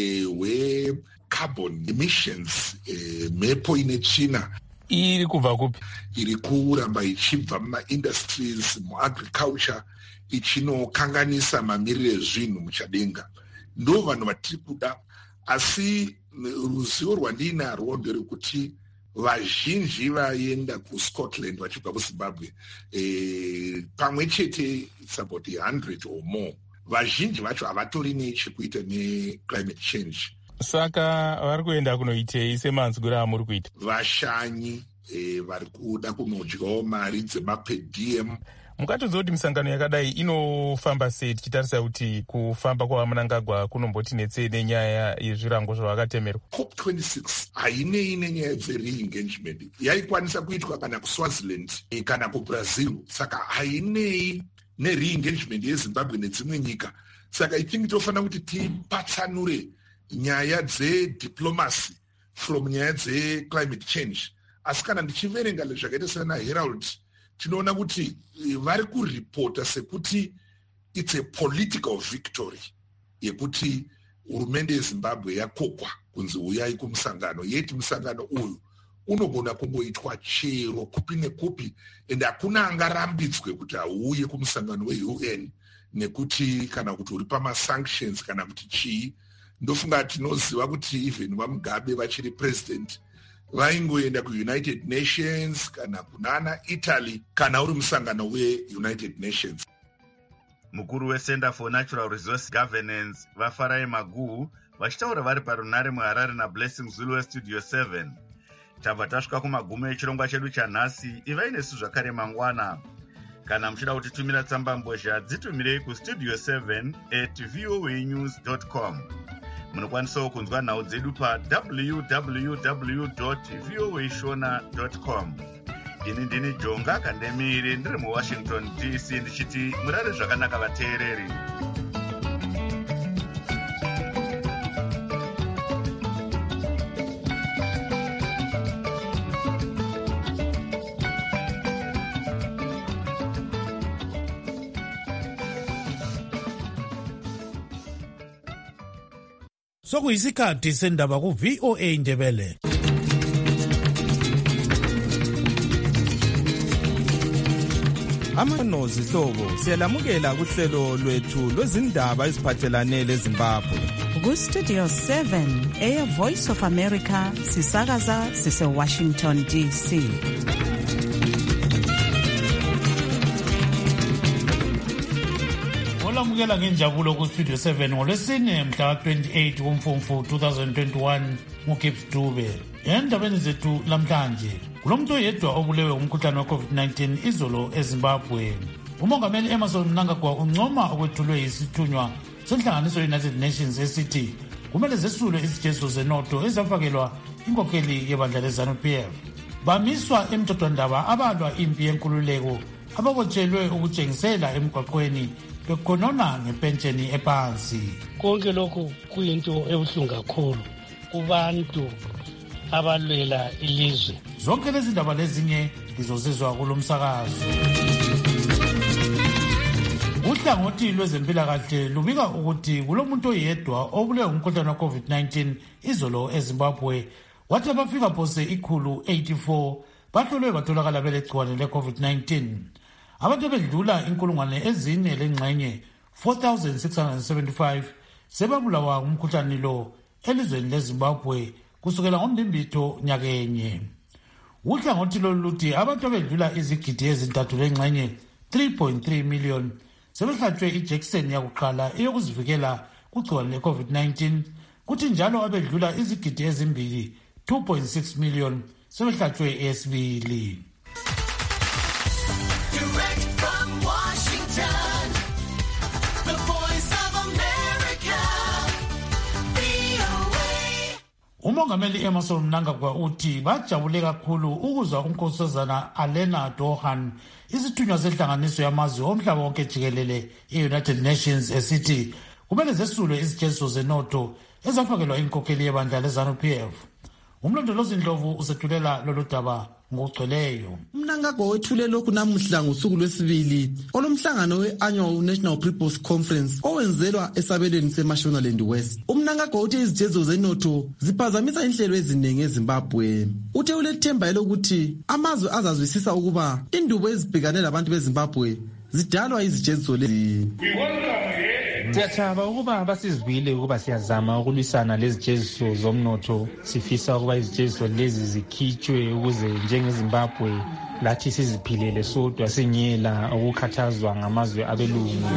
hwecarbon e, emissions e, mhepo ine tsvina. Iri kubva kupi? Iri kuramba ichibva mumaindustries, muagriculture, ichinokanganisa mamiriro ezvinhu muchadenga. Ndo vanhu vatiri kuda, asi ruzivo rwandinarwo nderekuti vazhinji vaenda kuScotland vachibva kuZimbabwe e, pamwe chete it's about one hundred or more. Vazhinji vacho havatori nechekuita neclimate change. Saka vari kuenda kunoitei semanzwiro amuri kuita? Vashanyi e, vari kuda kunodyawo mari dzemapediem. Mukatodza kuti misangano yakadai inofamba sei tichitarisa kuti kufamba kwaMnangagwa kunomboti netsei nenyaya yezvirango zvavakatemerwa? COP twenty-six hainei nenyaya dze-re-engagement. Yaikwanisa kuitwa kana kuSwaziland kana kuBrazil, saka hainei ne-re-engagement yeZimbabwe nedzimwe nyika. Saka I think tofanira kuti tipatsanure nyaya dzediplomacy from nyaya dzeclimate change. Asi kana ndichiverenga zvakaita sana Herald, tinoona kuti vari kuripota sekuti it's a political victory yekuti hurumende yeZimbabwe yakokwa kunzi uyai kumusangano, yeti musangano uyu unogona kungoitwa chero kupi nekupi, ende hakuna angarambidzwe kuti auye kumusangano weU N nekuti kana kuti uri pama-sanctions kana kuti chii. Ndofunga tinoziva kuti even vaMugabe vachiri president vaingoenda kuUnited Nations kana kunana Italy kana uri musangano weUnited Nations. Mukuru weCenter for Natural Resource Governance vaFarai Maguhu vachitaura vari parunare muHarare naBlessing Zulu weStudio seven. Tabva tasvika kumagumo echirongwa chedu chanhasi. Ivai nesu zvakare mangwana. Kana muchida kutitumira tsamba mbozha dzitumirei kustudio seven at voanews dot com. Munokwanisawo kunzwa nhau dzedu pa w w w dot voashona dot com. Ini ndini Jonga Kandemiri ndiri muWashington D C ndichiti murare zvakanaka vateereri. sokuyisikhathi sendaba ku-V O A Ndebele. Amano zihlobo siyalamukela kuhlelo lwethu lwezindaba eziphathelane leZimbabwe. Ku-Studio seven, Air Voice of America, sisakaza sise-Washington D C. Olamukela ngenjabulo ku-Studio seven ngolwesine mhla twenty-eight kuMfumfu twenty twenty-one nguGibbs Dube. Endabeni zethu lamhlanje, kulomuntu oyedwa obulewe umkhuhlane we-COVID nineteen izolo eZimbabwe. Umongameli Emmerson Mnangagwa uncoma okwethulwe yisithunywa senhlanganiso United Nations esithi kumele zesulwe izijezo zenotho ezafakelwa inkokheli yebandla leZANU-P F. Bamiswa emthethwandaba abalwa impi yenkululeko ababotshelwe ukutshengisela emgwaqweni bekhonona ngepentsheni ephansi. Konke lokhu kuyinto ebuhlungu kakhulu kubantu abalwela ilizwe. Zonke lezi ndaba lezinye ngizozizwa kulomsakazo. Uhlangothi lwezempilakahle lubika ukuthi kulomuntu oyedwa obulewe umkhuhlane we-COVID nineteen izolo eZimbabwe, wathi abafika phose ikhulu eighty-four bahlolwe batholakala belegciwane le-COVID nineteen. Abantu abedlula inkulungwane ezine lengxenye four thousand six hundred seventy-five sebabulawa ngumkhuhlane lo elizweni leZimbabwe kusukela ngombimbitho nyakenye. Uhlangothi lolu luthi abantu abedlula izigidi ezintathu lengxenye three point three million sebehlatshwe ijekiseni yakuqala eyokuzivikela kugciwane le-COVID nineteen, kuthi njalo abedlula izigidi ezimbili two point six million sebehlatshwe eyesibili. Umongameli Emmerson Mnangagwa uthi bajabule kakhulu ukuzwa unkosazana Alena Dohan, isithunywa senhlanganiso yamazwe omhlaba wonke jikelele e-United Nations esithi kumele zesulwe izijezo zenotho ezafakelwa inkokheli yebandla leZANU-P F. Umlondolozi Ndlovu usethulela lolu daba ngokugcweleyo. Mnangagwa wethule lokhu namuhla ngosuku lwesibili olumhlangano we-Annual National People's Conference owenzelwa esabelweni seMashonaland West. Umnangagwa uthi izijezo zenotho ziphazamisa inhlelo eziningi eZimbabwe. Uthe ulethemba elokuthi amazwe azazwisisa ukuba indubo ezibhekane labantu beZimbabwe zidalwa izijezo lezi. Siyathaba ukuba basizibile ukuba siyazama ukulwisana lezi jeziso zomnotho. Sifisa ukuba izijeziso lezi zikhitshwe ukuze njengeZimbabwe lathi siziphilele sodwa sinyela ukukhathazwa ngamazwe abelungu.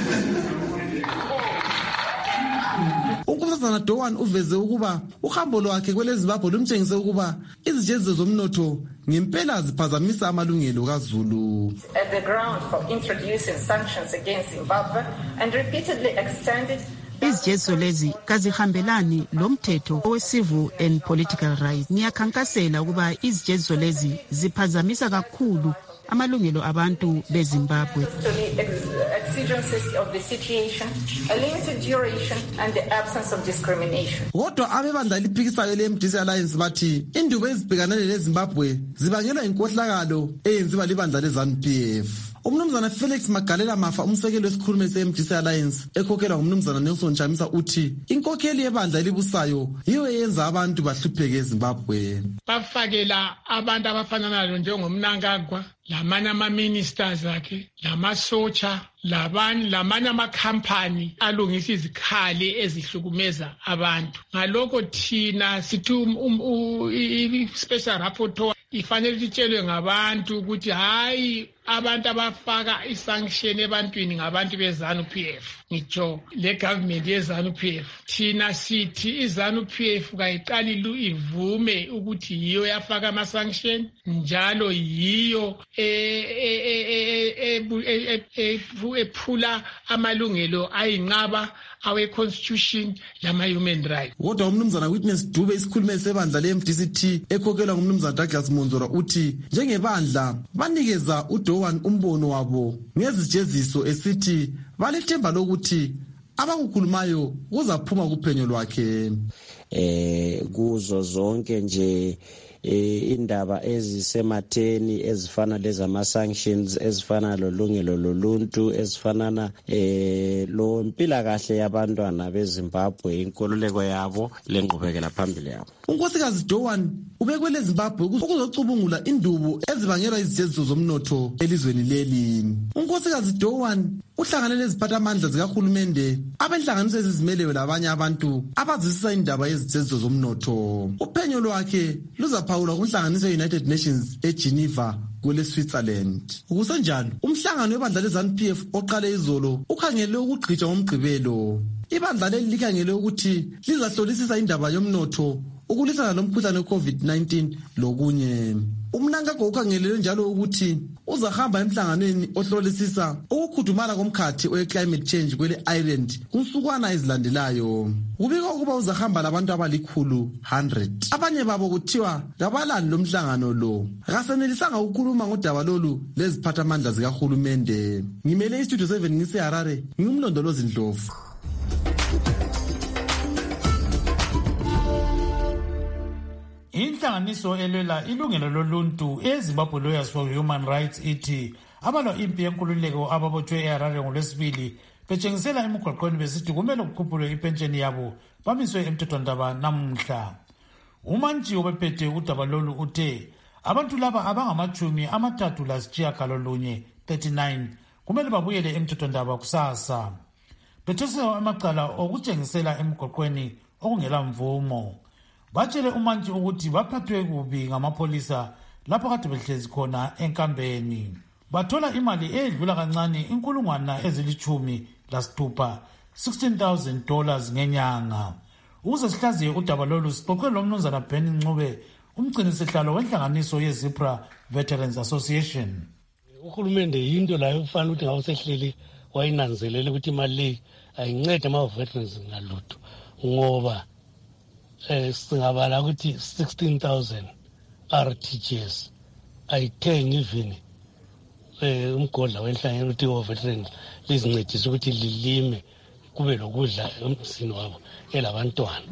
Unkosazana Dohan uveze ukuba uhambo lwakhe kweleZimbabwe lumtshengise ukuba izijeziso zomnotho ngempela ziphazamisa amalungelo kaZulu. At the ground for introducing sanctions against Zimbabwe and repeatedly extended izijeziso lezi kazihambelani lomthetho owecivil and political rights. Ngiyakhankasela ukuba izijeziso lezi ziphazamisa kakhulu amalungelo abantu beZimbabwe. To the exigencies of the situation, a limited duration and the absence of discrimination. Kodwa abebandla liphikisayo le-M D C Alliance bathi indubo ezibhekane leZimbabwe zibangelwa inkohlakalo eyenziwa libandla leZANU-P F. Umnumzana Felix Magalela Mafa, umsekeli wesikhulumeli se-M D C Alliance ekhokhelwa ngumnumzana Nelson Chamisa, uthi inkokheli yebandla elibusayo yiyo eyenza abantu bahlupheke eZimbabwe. Bafakela abantu abafananayo njengomNangagwa, lamanye ama-ministers akhe, lamasotsha, labanye lamanye amakhampani alungisa izikhali ezihlukumeza abantu. Ngalokho thina sithi i-special rapporteur ifanele litshelwe ngabantu ukuthi hayi abantu abafaka isanction ebantwini ngabantu beZANU-P F. Ngitsho le government yeZANU-P F, thina sithi iZANU-P F kayiqali ivume ukuthi yiyo yafaka ama-sanction njalo yiyo ephula amalungelo ayinqaba awe-constitution lama-human rights. Kodwa umnumzana Witness Dube, isikhulumeli sebandla le-M D C T ekhokhelwa ngumnumzana Douglas Monzora, uthi njengebandla banikeza uDohan umbono wabo ngezijeziso esithi balethemba lokuthi abakukhulumayo kuzaphuma kuphenyo lwakhe. Eh kuzo zonke nje eh, indaba ezisematheni ezifana lezama sanctions ezifana lolungelo loluntu ezifanana eh, lo mpilakahle yabantwana beZimbabwe inkululeko yabo lengqubekela phambili yabo. unkosikazi Doan ubekwele Zimbabwe ukuzocubungula indubo ezibangelwa izijeziso zomnotho elizweni leli. unkosikazi Doan uhlangane neziphathamandla zikahulumende abenhlanganiso ezizimeleyo labanye abantu abazisisa indaba yezijeziso zomnotho. uphenyo lwakhe luzaphawulwa kunhlanganiso ye-United Nations eGeneva kule Switzerland. Kusenjalo umhlangano webandla le-ZANU P F oqale izolo ukhangele ukugqitshwa ngomgqibelo. ibandla leli likhangele ukuthi lizahlolisisa indaba yomnotho ukulwisana lomkhuhlane we-COVID nineteen lokunye. umnankagwa ukhangelele njalo ukuthi uzahamba emhlanganweni ohlolisisa ukukhudumala komkhathi we-climate change kwele Ireland kunsukwana ezilandelayo. kubikwa ukuba uzahamba labantu abalikhulu one hundred. abanye babo kuthiwa kabalali lomhlangano lo. akasenelisanga ukukhuluma ngodaba lolu leziphathamandla zikahulumende. ngimele istudio seven ngiseHarare, ngingumlondolozi Ndlovu. inhlanganiso elwela ilungelo loluntu eZimbabwe Lawyers for Human Rights ithi abalwa impi yenkululeko ababotshwe eHarare ngolwesibili betshengisela emigwaqweni besithi kumele kukhuphulwe ipensheni yabo bamiswe emthethwandaba namuhla. umantshi obephethe udaba lolu uthe abantu laba abangamachumi amathathu lasitshiyagalolunye thirty-nine kumele babuyele emthethwandaba kusasa. bethosiwa amacala okutshengisela emigwaqweni okungela mvumo. batshele umantshi ukuthi baphathwe kubi ngamapholisa lapho kade behlezi khona enkambeni. bathola imali edlula kancane inkulungwana ezilithumi lasithupha sixteen thousand dollars ngenyanga. ukuze sihlaziye udaba lolu sixoxe lo mnumzana Ben Ncube umgcini sihlalo wenhlanganiso ye-Zipra Veterans Association. uhulumende yinto layo kufanele ukuthi ngawusehleli wayinanzelele ukuthi imali le ayincede ama-veterans ngalutho ngoba eh singabala ukuthi sixteen thousand R T G S ayithengi even eh umgodla wenhlangano ukuthi o-veterans lizincedise ukuthi lilime kube lokudla emzini wabo elabantwana.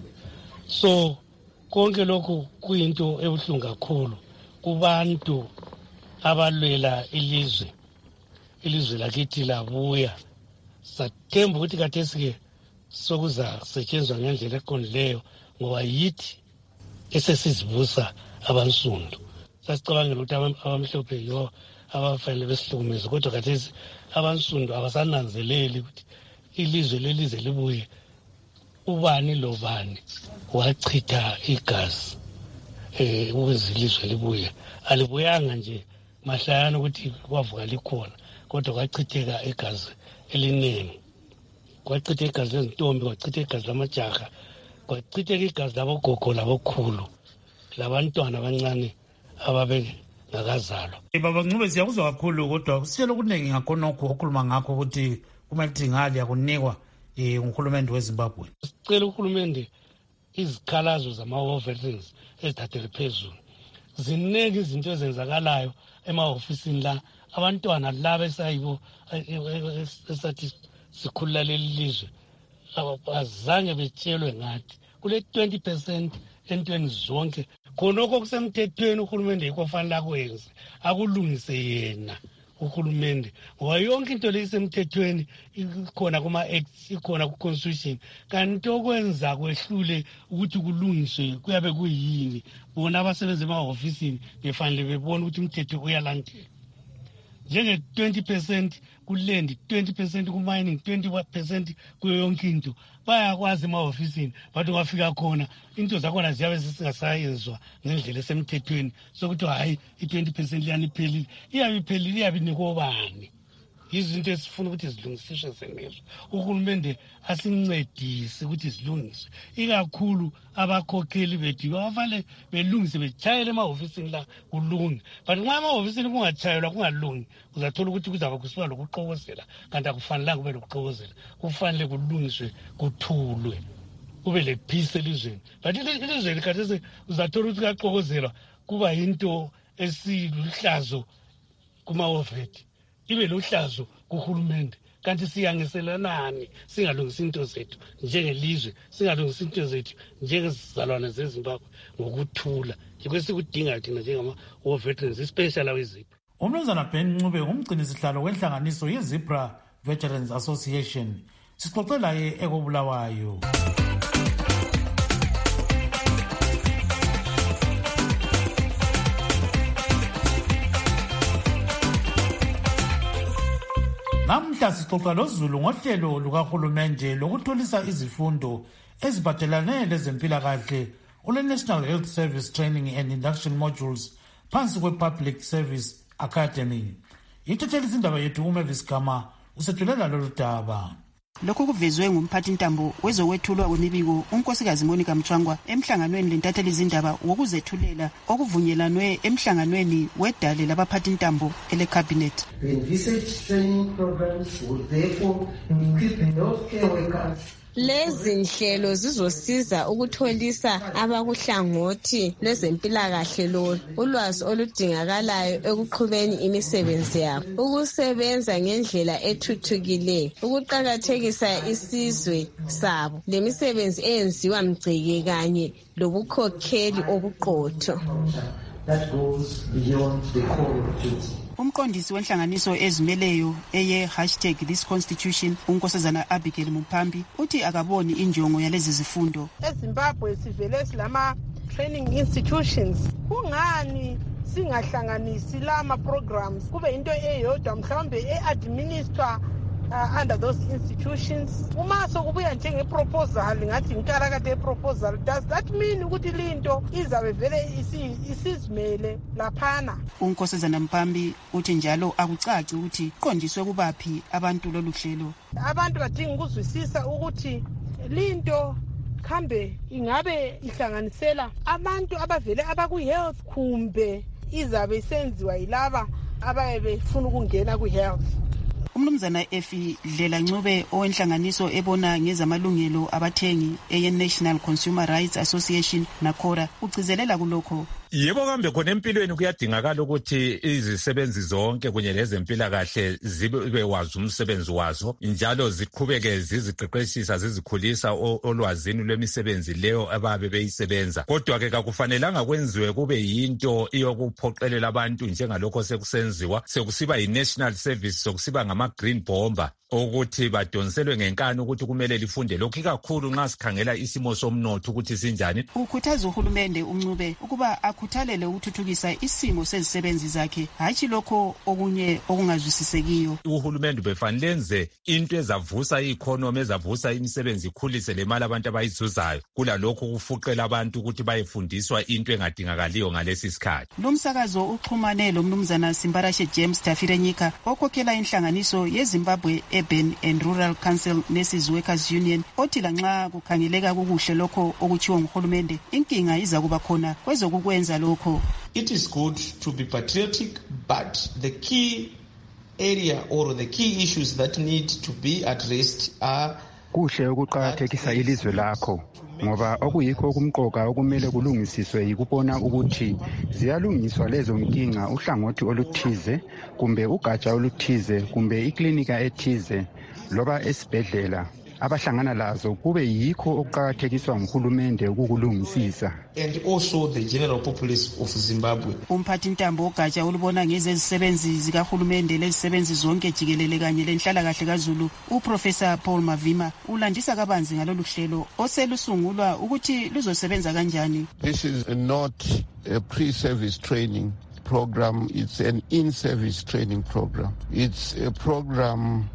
so konke lokhu kuyinto ebuhlungu kakhulu kubantu abalwela ilizwe ilizwe lakithi labuya. sathemba ukuthi kathesi-ke sokuza setshenzwa ngendlela eqondileyo ngoba yithi esesizibusa abansundu. sasicabangela ukuthi abamhlophe yibo abafanele besihlukumeze kodwa kathesi abansundu abasananzeleli ukuthi ilizwe lelize libuye ubani lobani wachitha igazi eh ukuze ilizwe libuye. alibuyanga nje mahlayana ukuthi kwavuka likhona kodwa kwachitheka igazi eliningi. kwachitha igazi lezintombi, kwachitha igazi lamajaha, kwachitheka igazi labogogo labokhulu labantwana abancane ababe ngakazalwa. baba Ncube siyakuzwa kakhulu kodwa sitshela okuningi ngakhonokho okhuluma ngakho ukuthi kumele ukuthi ngali yakunikwa um nguhulumende weZimbabwe. sicela uhulumende izikhalazo zama-war veterans ezithathele phezulu. ziningi izinto ezenzakalayo ema-ofisini la abantwana laba esayibo esathi sikhulula leli lizwe azange betshelwe ngathi kule twenty percent entweni zonke khonokho kusemthethweni uhulumende yikho fanele akwenze akulungise yena uhulumende ngoba yonke into leyisemthethweni ikhona kuma-acts ikhona ku-constitution kanti okwenza kwehlule ukuthi kulungiswe kuyabe kuyini bona abasebenza emahhofisini befanele bebona ukuthi umthetho uyalandela. njenge-twenty percent kulendi, twenty percent ku-mining, twenty percent kuyo yonke into bayakwazi emahhofisini but ungafika khona into zakhona ziyabe zisingasayenzwa ngendlela esemthethweni sokuthi hhayi i-twenty percent liyani iphelile. iyabe iphelile iyabe inikobani. yizinto esifuna ukuthi zilungisiswe zenezo. uhulumende asincedise ukuthi zilungiswe ikakhulu abakhokheli bethu bavale belungise betshayele emahhofisini la kulunge. but nxa emahhofisini kungatshayelwa kungalungi uzathola ukuthi kuzaba kusiba lokuxokozela kanti akufanelanga kube lokuxokozela. kufanele kulungiswe kuthulwe kube le-peace elizweni. but ilizweni khathesi uzathola ukuthi kuyaxokozelwa kuba yinto esiluhlazo kuma-oveti ibe luhlazo kuhulumende kanti siyangiselanani singalungisa into zethu njengelizwe, singalungisa into zethu njengezizalwane zeZimbabwe ngokuthula. Yikho sikudinga thina njengama-war veterans ispecial awezipra. Umnumzana Ben Ncube ngumgcini sihlalo wenhlanganiso yeZebra Veterans Association. Sixoxe laye ekobulawayo. Namhla sixoxa loZulu ngohlelo lukahulumende lokutholisa izifundo eziphathelane lezempilakahle ule National Health Service Training and Induction Modules phansi kwe-Public Service Academy. Ithethe izindaba yethu uMavis Gama usethulela lolu daba. Lokhu kuvezwe ngumphathi ntambo wezokwethulwa kwemibiko unkosikazi Monica Mchwangwa emhlanganweni lentatheli izindaba wokuzethulela okuvunyelanwe emhlanganweni wedale labaphathi ntambo ele cabinet. The envisaged training programs will therefore equip healthcare workers. Lezi nhlelo zizosiza ukutholisa abakuhlangothi lwezempilakahle lolu ulwazi oludingakalayo ekuqhubeni imisebenzi yabo, ukusebenza ngendlela ethuthukileyo, ukuqakathekisa isizwe sabo, lemisebenzi eyenziwa mgceke kanye lobukhokheli obuqotho. That goes beyond the call of duty. Umqondisi wenhlanganiso ezimeleyo eye hashtag this constitution unkosazana Abigail Mupambi uthi akaboni injongo yalezi zifundo. eZimbabwe sivele silama training institutions, kungani singahlanganisi lama programs kube into eyodwa mhlawumbe eadminister Uh, under those institutions? Uma sokubuya njenge proposal ngathi inkarakade proposal, does that mean ukuthi linto izabe vele isizimele laphana? Unkosazana Mpambi uthi njalo akucaci ukuthi qondiswe kubaphi abantu lolu hlelo. Abantu badinga ukuzwisisa ukuthi linto khambe ingabe ihlanganisela abantu abavele abaku health kumbe izabe isenziwa yilaba abaye befuna ukungena ku health. Umnumzana Efi Dlela Ncube owenhlanganiso ebona ngezamalungelo abathengi eye National Consumer Rights Association nakhora ucizelela kulokho. Yebo kambe khona empilweni kuyadingakala ukuthi izisebenzi zonke kunye lezempilakahle zibe wazi umsebenzi wazo njalo ziqhubeke ziziqeqeshisa zizikhulisa olwazini lwemisebenzi leyo ababe beyisebenza. Kodwa ke akufanelanga kwenziwe kube yinto iyokuphoqelela abantu njengalokho sekusenziwa sekusiba yi-national service sokusiba ngama-green bomber ukuthi badonselwe ngenkani ukuthi kumele lifunde lokhu kakhulu nxa sikhangela isimo somnotho ukuthi sinjani. Ukhuthaza uhulumende uNcube ukuba akhuthalele ukuthuthukisa isimo sezisebenzi zakhe hatshi lokho okunye okungazwisisekiyo. Uhulumende befanele lenze into ezavusa i-economy ezavusa imisebenzi ikhulise le mali abantu abayizuzayo kulalokho kufuqela abantu ukuthi bayefundiswa into engadingakaliyo ngalesi sikhathi. Lo msakazo uxhumane lo mnumzana Simbarashe James Tafirenyika okhokhela inhlanganiso yeZimbabwe Urban and Rural Council Nurses Workers Union othi lanxa kukhangeleka kukuhle lokho okuchiwa nguhulumende inkinga iza kuba khona kwezokukwenza lokho. It is good to be patriotic, but the key area or the key issues that need to be addressed are kuhle ukuqakathekisa ilizwe lakho ngoba okuyikho okumqoka okumele kulungisiswe yikubona ukuthi ziyalungiswa lezo nkinga uhlangothi oluthize kumbe ugatsha oluthize kumbe iklinika ethize loba esibhedlela abahlangana lazo kube yikho okuqakathekiswa nguhulumende ukukulungisisa. And also the general populace of Zimbabwe. Umphathi ntambo ogatsha olubona ngezezisebenzi zikahulumende lezisebenzi zonke jikelele kanye lenhlalakahle kaZulu uProfessor Paul Mavima ulandisa kabanzi ngalolu hlelo oselusungulwa ukuthi luzosebenza kanjani. This is not a pre-service training program, it's an in-service training program. It's a program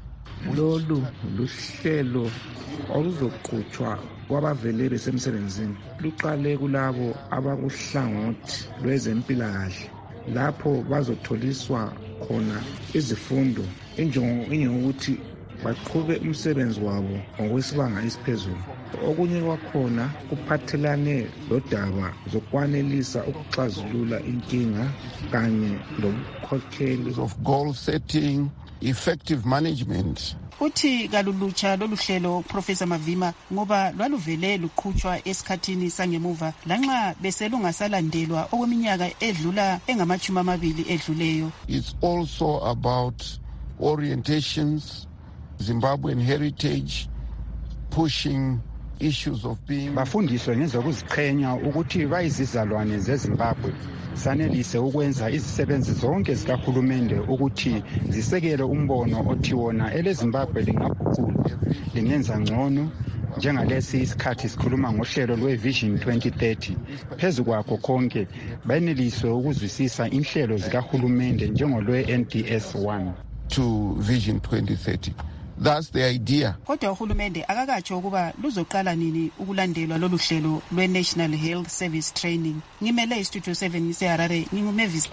lolu luhlelo oluzoqhutshwa kwabavele besemsebenzini luqale kulabo abakuhlangothi lwezempilakahle lapho bazotholiswa khona izifundo injongo inyokuthi baqhube umsebenzi wabo ngokwesibanga esiphezulu. Okunye kwakhona kuphathelane lodaba zokwanelisa ukuxazulula inkinga kanye lobukhokheli of goal setting, effective management. Uthi kalulutsha lolu hlelo Professor Mavima ngoba lwaluvele luqhutshwa esikhathini sangemuva lanxa beselungasalandelwa okweminyaka edlula engamachumi amabili edluleyo. It's also about orientations Zimbabwean heritage, pushing issues of being bafundiswe ngezokuziqhenya ukuthi bayizizalwane zeZimbabwe sanelise ukwenza izisebenzi zonke zikahulumende ukuthi zisekele umbono othi wona eleZimbabwe lingaguqulwa lingenza ngcono njengalesi isikhathi sikhuluma ngohlelo lwe-Vision twenty thirty. Phezu kwakho konke bayeneliswe ukuzwisisa inhlelo zikahulumende njengolwe-N D S one to Vision twenty thirty. That's the idea. Kodwa uhulumende akakatsho ukuba luzoqala nini ukulandelwa lolu hlelo lwe-National Health Service Training. Ngimele iStudio seven ngiseHarare, nginguMavis.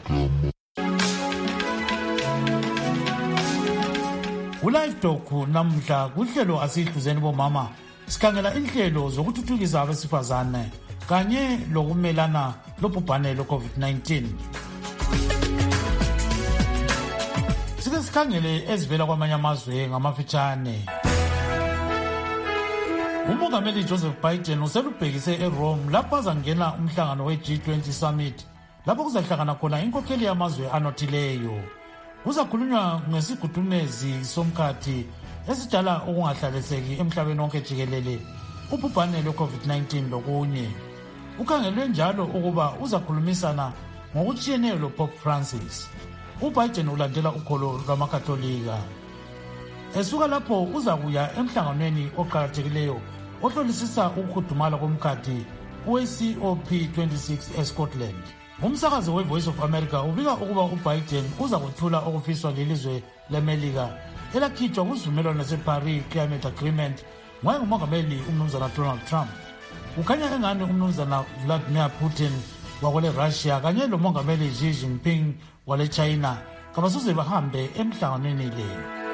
Ulive Talk namhla kuhlelo asihluzeni bomama sikhangela inhlelo zokuthuthukisa abesifazane kanye lokumelana lobhubhane lwe-COVID nineteen. Sike sikhangele ezivela kwamanye amazwe ngamafitshane. Umongameli Joseph Biden uselubhekise eRome lapho azangena umhlangano we-G twenty Summit lapho kuzahlangana khona inkokheli yamazwe anothileyo. Kuzakhulunywa ngesigudumezi somkhathi esidala ukungahlaliseki emhlabeni wonke jikelele, ubhubhane lwe-COVID nineteen lokunye. Ukhangelwe njalo ukuba uzakhulumisana ngokutshiyeneyo loPope Francis. UBiden ulandela ukholo lwamakatholika. Esuka lapho uzakuya emhlanganweni oqhakathekileyo ohlolisisa ukukhudumala komkhathi we-C O P twenty-six eScotland. Umsakazi we-Voice of America ubika ukuba uBiden uzakuthula okufiswa lelizwe leMelika elakhitshwa kuzivumelwano seParis Climate Agreement ngoyengumongameli umnumzana Donald Trump. Ukhanya engani umnumzana Vladimir Putin wakwele Russia kanye lomongameli Xi Jinping wale China kabasoze bahambe emhlanganweni le.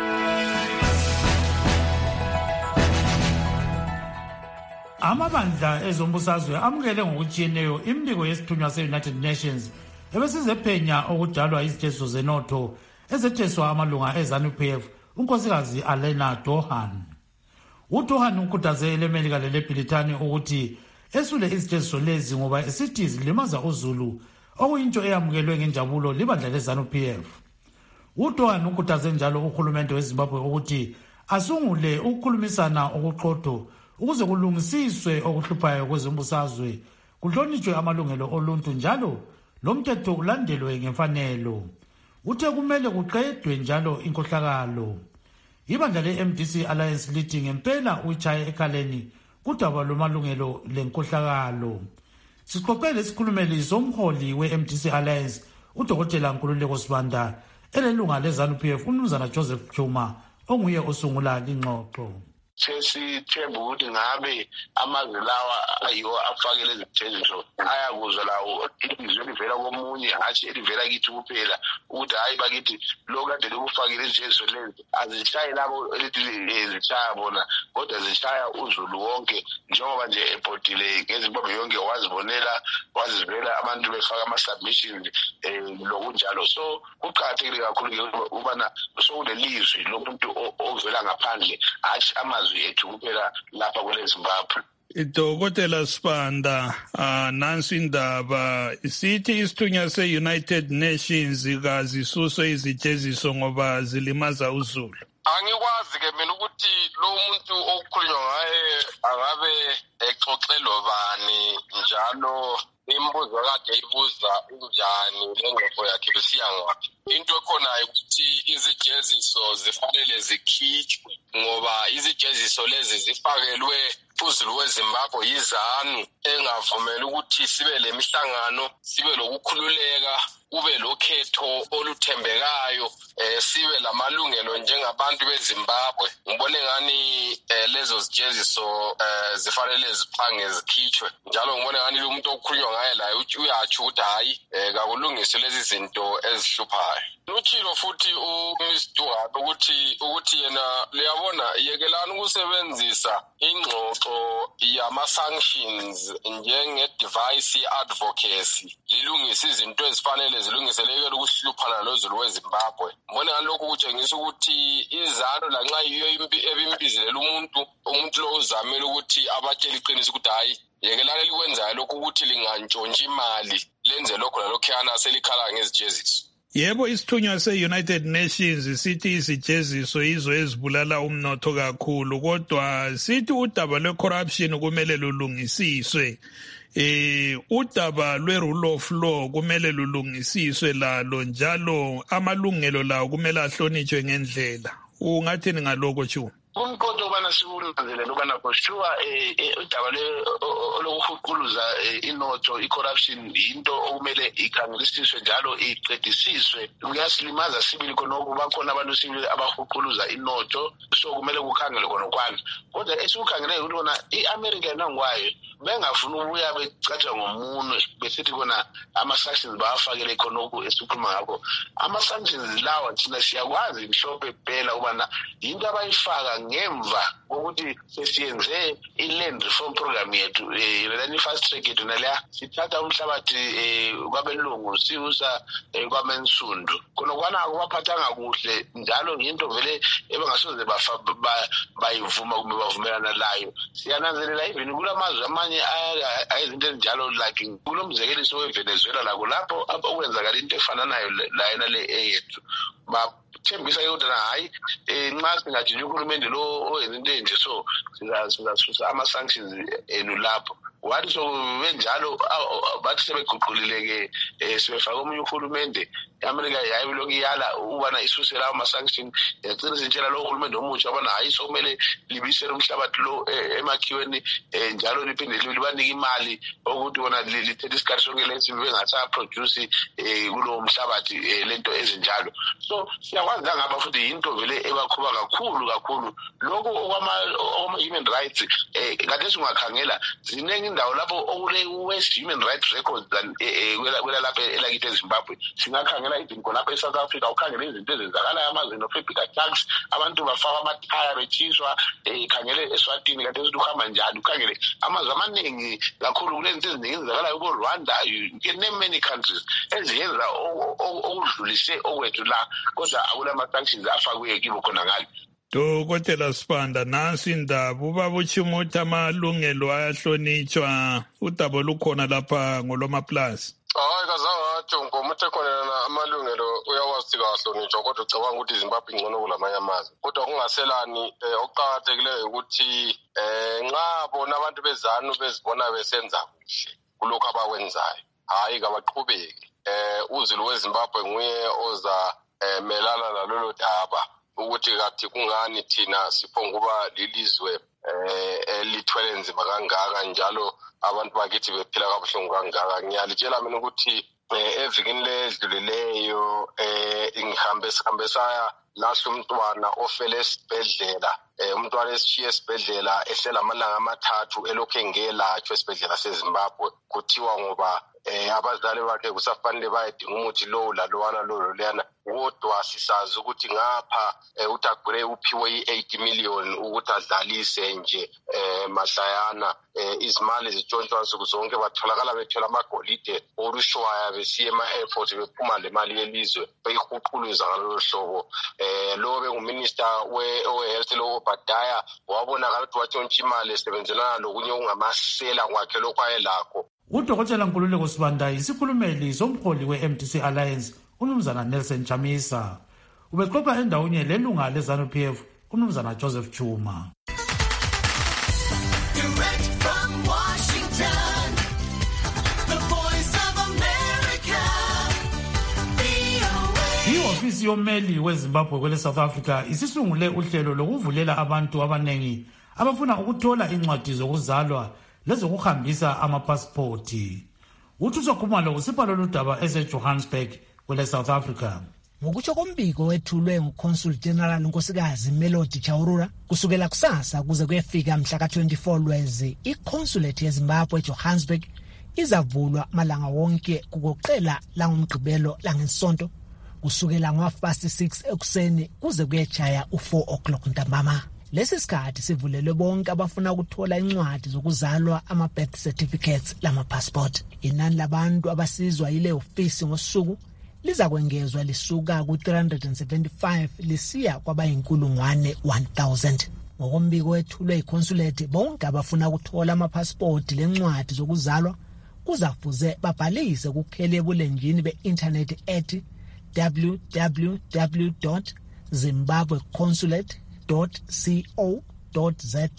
Amabandla ezombusazwe amukele ngokutshiyeneyo imbiko yesithunywa se-United Nations ebesizephenya okudalwa izitezo zenotho ezetheswa amalunga eZANU-P F unkosikazi Alena Dohan. UDohan ukhuthaze elemelika leleBritani ukuthi esule izitezo lezi ngoba esithi zilimaza uZulu okuyinto eyamukelwe ngenjabulo libandla leZANU-P F. UDohan ukhuthaze njalo uhulumende weZimbabwe ukuthi asungule ukukhulumisana okuqotho ukuze kulungisiswe okuhluphayo kwezombusazwe, kuhlonitshwe amalungelo oluntu njalo lomthetho ulandelwe ngemfanelo. Uthe kumele kuqedwe njalo inkohlakalo. Ibandla le-M D C Alliance lithi ngempela uyichaye ekhaleni kudaba lomalungelo lenkohlakalo. Sixoxele isikhulumeli somholi we-M D C Alliance uDokotela Nkululeko Sibanda elelunga leZANU-P F umnumzana Joseph Chuma onguye osungula lingxoxo. Sesithemba ukuthi ngabe amazwe lawa ayiwo afakele izithembiso ayakuzwa lawo ilizwe livela komunye hatshi elivela kithi kuphela ukuthi hayi bakithi lo kade likufakile izithembiso lezi azishaye labo elithi zishaya bona kodwa zishaya uZulu wonke njengoba nje ebhodile ngeZimbabwe yonke wazibonela wazivela abantu befaka ama-submissions lokunjalo. So kuqakathekile kakhulu ukubana sokulelizwi lomuntu ovela ngaphandle hatshi amazwe ethu kuphela lapha kwele Zimbabwe. Dokotela Sibanda, uh, nansi indaba isithi isithunywa se-United Nations kazisuswe izijeziso ngoba zilimaza uZulu. Angikwazi ke mina ukuthi lo muntu okukhulunywa ngaye angabe exoxelwa bani njalo imibuzo kade ibuza unjani lengqoqo yakhe besiya ngaphi. Into ekhona ukuthi izijeziso zifanele zikhitshwe ngoba izijeziso lezi zifakelwe uZulu weZimbabwe yiZANU engavumela ukuthi sibe lemihlangano, sibe lokukhululeka, kube lokhetho oluthembekayo, eh sibe lamalungelo njengabantu beZimbabwe. Ngibone ngani eh, lezo zijeziso eh, zifanele ziphange zikhitshwe. Njalo ngibone ngani umuntu okukhulunywa ngaye la uyatsho ukuthi hayi eh, kakulungiswe lezi zinto ezihluphayo. Uthilo futhi uMiss Duhan ukuthi ukuthi yena liyabona yekelana ukusebenzisa ingxoxo yama-sanctions njenge-device advocacy lilungisa izinto ezifanele zilungiselekele ukuhluphana noZulu weZimbabwe. Mbone ngalokhu kutshengisa ukuthi iZANU lanxa yiyo ebimbizelela umuntu umuntu lo uzamela ukuthi abatshele iqiniso ukuthi hayi yekelana likwenzayo lokhu ukuthi lingantshontshi imali lenze lokho nalokhuyana selikhala ngezijeziso. Yebo, isithunywa se-United Nations sithi izijeziso yizo ezibulala umnotho kakhulu, kodwa sithi udaba lwe-corruption kumele lulungisiswe. Eh udaba lwe-rule of law kumele lulungisiswe lalo, njalo amalungelo lawo kumele ahlonitshwe ngendlela. Ungathini ngaloko Chu? Umqondo ubana siwunanzelela ubana for sure udaba lokuhuquluza inotho i-corruption into okumele ikhangelisiswe njalo iqedisiswe. Kuyasilimaza sibili khonoko, bakhona abantu sibili abahuquluza inotho, so kumele kukhangele khonokwana. Kodwa esikukhangeleyo ukuthi bona i-America nangwayo bengafuna ukuya becatsha ngomuno besithi khona ama-sanctions bawafakele khonoko esikhuluma ngakho. Ama-sanctions lawa thina siyakwazi mhlophe phela ubana yinto abayifaka ngemva kokuthi sesiyenze i-land reform program yethu, lani fast track yethu naleya sithatha umhlabathi kwabelungu siwusa kwamensundu. Khonokwana akubaphathanga kuhle, njalo yinto vele ebangasoze bayivuma kumbe bavumelana layo. Siyananzelela even kulamazwe amanye ayizinto ezinjalo, like kulo mzekeliso weVenezuela lakho lapho okwenzakala into efananayo layena le eyethu. Thembisa ukuthi hayi nxa singatshintsha uhulumende lo oyenza into enje so sizasusa ama-sanctions enu lapho. Wathi so benjalo bathi sebeguqulile-ke sebefake omunye uhulumende, i-America yayi lokhu iyala ukubana isuse lawo ama-sanction, yagcina sintshela lo uhulumende omutsha ubana hayi sokumele libisele umhlabathi lo emakhiweni, njalo liphinde libanike imali ukuthi bona lithethe isikhathi sonke lesi bengasaproduce kulowo mhlabathi lento ezinjalo. So siyakwazi ngapha futhi yinto vele ebakhuba kakhulu kakhulu lokho okwama-human rights. Kade singakhangela ziningi indawo lapho okule West Human Rights Records than kwela lapha elakithi eZimbabwe. Singakhangela even khonapha eSouth Africa ukhangele izinto ezenzakalayo amazweni of-Africa tax, abantu bafaka amathaya bechiswa. Khangele eSwatini kade sithi uhamba njani, ukhangele amazwe amaningi kakhulu kulento eziningi ezenzakalayo ko-Rwanda, name many countries eziyenza okudlulise okwethu la, kodwa akulama-sanctions afakwe kibo khona ngale. Dokotela Sibanda, nansi indaba ubaba uChimuthi amalungelo ayahlonitshwa, udaba lukhona lapha ngolwamaplazi. Hayi kazangatsho ngomuntu ekhona amalungelo uyawazi kahlonitshwa, kodwa ucabanga ukuthi iZimbabwe ingcono kulamanye amazwe. Kodwa kungaselani okuqakathekileyo ukuthi nxa bona abantu bezanu bezibona besenza kuhle kulokho abakwenzayo, hayi kabaqhubeke. Uzulu weZimbabwe nguye oza melana nalolo daba ukuthi kathi kungani thina siphonguba lilizwe elithwele nzima kangaka njalo abantu bakithi bephila kabuhlungu kangaka. Ngiyalitshela mina ukuthi evikini ledlulileyo ngihambe sihambe saya lahla umntwana ofele esibhedlela, umntwana esishiye esibhedlela ehlela amalanga amathathu elokhu engelatshwa esibhedlela seZimbabwe, kuthiwa ngoba abazali bakhe kusafanele bayedinga umuthi lowo lalowana lowo leyana. Kodwa sisazi ukuthi ngapha uTagure uphiwe i-eight million ukuthi adlalise nje mahlayana, izimali zitshontshwa nsuku zonke, batholakala bethola amagolide olushwaya besiye ema-airport bephuma le mali yelizwe beyihuquluza ngalolo hlobo. Lo benguminister we-health lo Obadiah wabonakala ukuthi watshontsha imali esebenzelana lokunye okungamasela kwakhe lokhu ayelakho. Udokotela Nkululeko Sibanda isikhulumeli somholi we-M D C Alliance uMnumzana Nelson Chamisa ubexoxa endaweni lelunga leZANU P F uMnumzana Joseph Chuma. Direct from Washington, the voice of America, V O A. Ihofisi yommeli weZimbabwe kwele South Africa isisungule uhlelo lokuvulela abantu abanengi abafuna ukuthola incwadi zokuzalwa lezokuhambisa amapasipoti. Uthuso Khumalo usipha lolu daba eseJohannesburg kwele South Africa. Ngokutsho kombiko wethulwe nguConsul General Nkosikazi Melody Chaurura, kusukela kusasa kuze kuyefika mhla ka twenty-four Lwezi iConsulate yeZimbabwe eJohannesburg izavulwa malanga wonke kugoqela langomgqibelo langesonto kusukela ngo-half past six ekuseni kuze kuyetshaya u-four o'clock ntambama. Lesi sikhathi sivulelwe bonke abafuna ukuthola incwadi zokuzalwa ama-birth certificates lama-passport. Inani labantu abasizwa yile ofisi ngosuku liza kwengezwa lisuka ku-three hundred seventy-five lisiya kwabayinkulungwane one thousand. Ngokombiko wethulwe iconsulate bonke abafuna ukuthola ama-passport lencwadi zokuzalwa kuzafuze babhalise kuphela ebulenjini be-internet ethi w w w dot zimbabwe consulate dot co dot za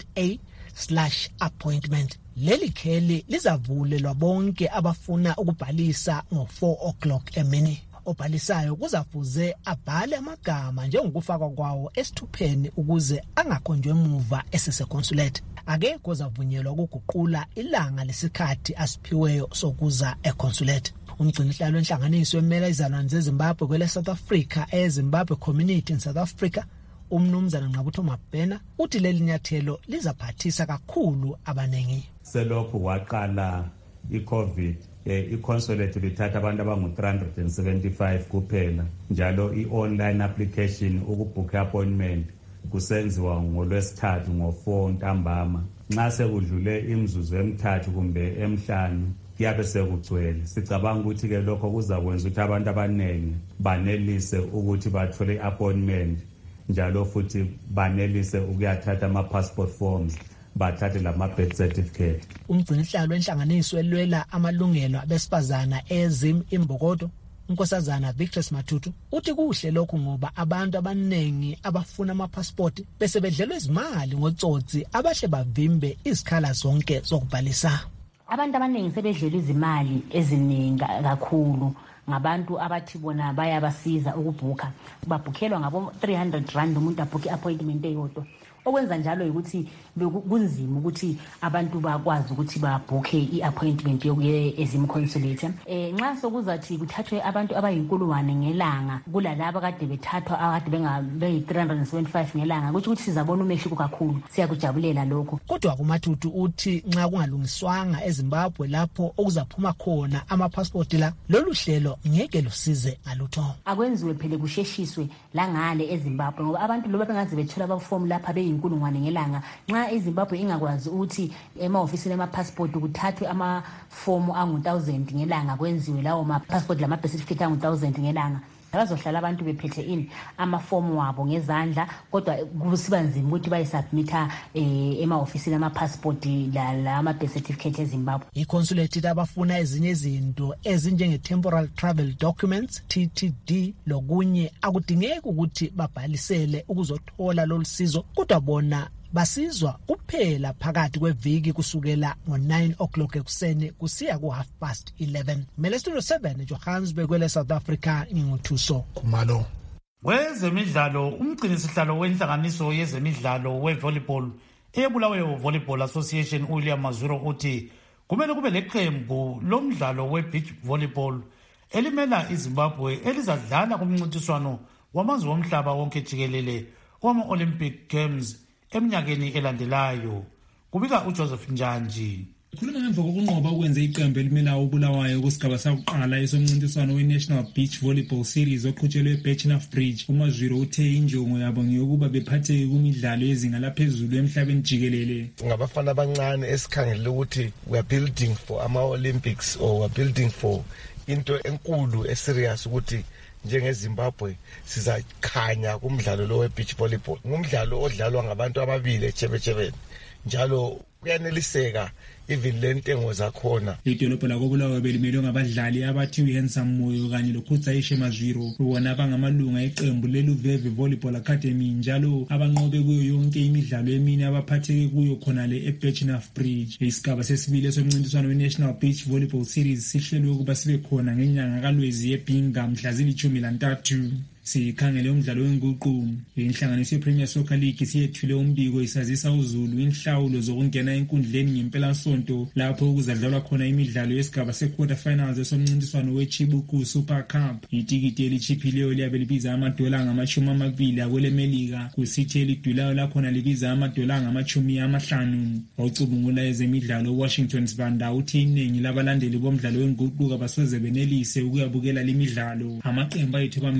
slash appointment. Leli kheli lizavulelwa bonke abafuna ukubhalisa ngo-four o'clock emini. Obhalisayo kuzafuze abhale amagama njengokufakwa kwawo esithupheni ukuze angakhonjwe emuva eseseconsulate. Akekho ozavunyelwa ukuguqula ilanga lesikhathi asiphiweyo sokuza econsulate. Umgcinihlalo wenhlanganiso emela izalwane zeZimbabwe kwele South Africa eZimbabwe Community in South Africa, umnumzana Nqabutho Mabhena, uthi leli nyathelo lizaphathisa kakhulu abanengi. Selokhu waqala i-COVID i-consulate lithatha abantu abangu-three hundred seventy-five kuphela, njalo i-online application ukubhukha appointment kusenziwa ngolwesithathu ngo-four ntambama. Nxa sekudlule imzuzu emithathu kumbe emhlanu kuyabe sekugcwele. Sicabanga ukuthi ke lokho kuzakwenza ukuthi abantu abaningi banelise ukuthi bathole i-appointment, njalo futhi banelise ukuyathatha ama-passport forms, bathathe lama-birth certificate. Umgcinihlalo wenhlanganiso elwela amalungelo abesifazana eZim Imbokodo, unkosazana Victor Matutu, uthi kuhle lokhu ngoba abantu abaningi abafuna ama-passport bese bedlelwe izimali ngotsotsi abahle bavimbe izikhala zonke zokubhalisa. Abantu abaningi sebedlelwe izimali eziningi kakhulu ngabantu abathi bona bayabasiza ukubhuka, babhukhelwa ngabo three hundred rand umuntu abhuke appointment eyodwa. Okwenza njalo ukuthi kunzima ukuthi abantu bakwazi ukuthi babhukhe i-appointment yokuya eZim consulate. Eh nxa sokuzathi kuthathwe abantu abayinkulungwane ngelanga kulalabo kade bethathwa akade bengabe three hundred seventy-five ngelanga, kuthi ukuthi sizabona umehluko kakhulu. Siyakujabulela lokho. Kodwa kuMatutu uthi nxa kungalungiswanga eZimbabwe lapho okuzaphuma khona ama-passport la, lolu hlelo ngeke lusize ngalutho. Akwenziwe phele kusheshiswe la ngale eZimbabwe ngoba abantu loba bengaze bethola abaform lapha be inkulungwane ngelanga. Nxa eZimbabwe ingakwazi ukuthi ema-ofisini ama-passport kuthathwe ama-form angu thousand ngelanga, kwenziwe lawo ma-passport lama-birth certificate angu thousand ngelanga, abazohlala abantu bephethe ini ama-form wabo ngezandla, kodwa kusiba nzima ukuthi bayisubmitha eh, ema-ofisini ama-passport lama-birth certificate eZimbabwe. I-consulate abafuna ezinye izinto ezinjenge-temporal travel documents T T D lokunye akudingeki ukuthi babhalisele ukuzothola lolu sizo, kodwa bona basizwa kuphela phakathi kweviki kusukela ngo-nine o'clock ekuseni kusiya ku-half past eleven. Melestino seven Johannesburg kwele South Africa, nginguthuso Khumalo. Wezemidlalo, umgcinisihlalo wenhlanganiso yezemidlalo we-volleyball eBulawayo Volleyball Association uWilliam Mazuro uthi kumele kube leqembu lomdlalo we-beach volleyball elimela iZimbabwe elizadlala kumncintiswano wamazwe omhlaba wonke jikelele wama-Olympic Games eminyakeni elandelayo. Kubika uJoseph Njanji. Khuluma ngemva kokunqoba ukwenza iqembu elimela uBulawayo kusigaba sakuqala esomncintiswano we-National Beach Volleyball Series oqhutshelwe eBetchnaf Bridge, uMazwiro uthe injongo yabo ngeyokuba bephatheke kumidlalo yezinga laphezulu emhlabeni jikelele. Ngabafana abancane esikhangele ukuthi we are building for ama-Olympics or we are building for into enkulu eserious ukuthi njengeZimbabwe sizakhanya kumdlalo lo we-beach volleyball. Ngumdlalo odlalwa ngabantu ababili echebechebeni, njalo kuyaneliseka even lentengo zakhona. Idolobho lakoBulawayo belimelwe ngabadlali abathi uHandsome Moyo kanye loKhutsayishe Mazwiro, bona abangamalunga eqembu leLuveve Volleyball Academy, njalo abanqobe kuyo yonke imidlalo emini abaphatheke kuyo khona le eBetchnaf Bridge. Isigaba sesibili esomncintiswano we-National Beach Volleyball Series sihlelwe ukuba sibe khona ngenyanga kaLwezi eBhinga mhla zilithumi lantathu. Sikhangele umdlalo wenguqu. Inhlanganiso yePremier Soccer League siyethule umbiko isazisa uZulu inhlawulo zokungena enkundleni ngempela sonto lapho kuzadlalwa khona imidlalo yesigaba se-quarter finals esomncintiswano weChibuku Super Cup. Itikiti elichiphileyo liyabe libiza amadola ngamashumi amabili akwelemelika, kusithi elidulayo lakhona libiza amadola ngamashumi amahlanu. Ocubungula ezemidlalo Washington Sibanda uthi iningi labalandeli bomdlalo wenguqu abasoze benelise ukuyabukela limidlalo. Amaqembu ayithoba mbili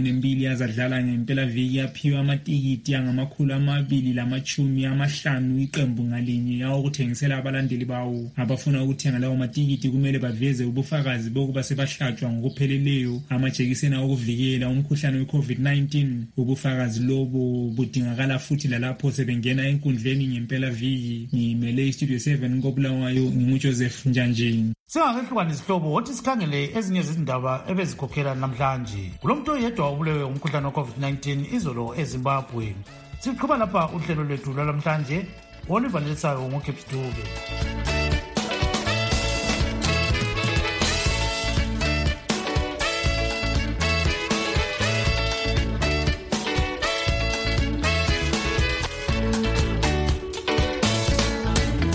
azadlala ngempela viki aphiwa amatikiti angamakhulu amabili lamachumi amahlanu iqembu ngalinye awokuthengisela abalandeli bawo. Abafuna ukuthenga lawo matikiti kumele baveze ubufakazi bokuba sebahlatshwa ngokupheleleyo amajekiseni okuvikela umkhuhlane we-COVID nineteen. Ubufakazi lobo budingakala futhi lalapho sebengena enkundleni ngempela viki. Ngimele iStudio seven koBulawayo nginguJoseph Njanjeni. Singakehlukani isihlobo othi sikhangele ezinye zezindaba ebezikhokhela namhlanje. Kulomuntu oyedwa obulewe umkhuhlane we-COVID nineteen izolo eZimbabwe. Siqhuba lapha uhlelo lwethu lwalamhlanje. Oliver Nelisayo ngoKipstube.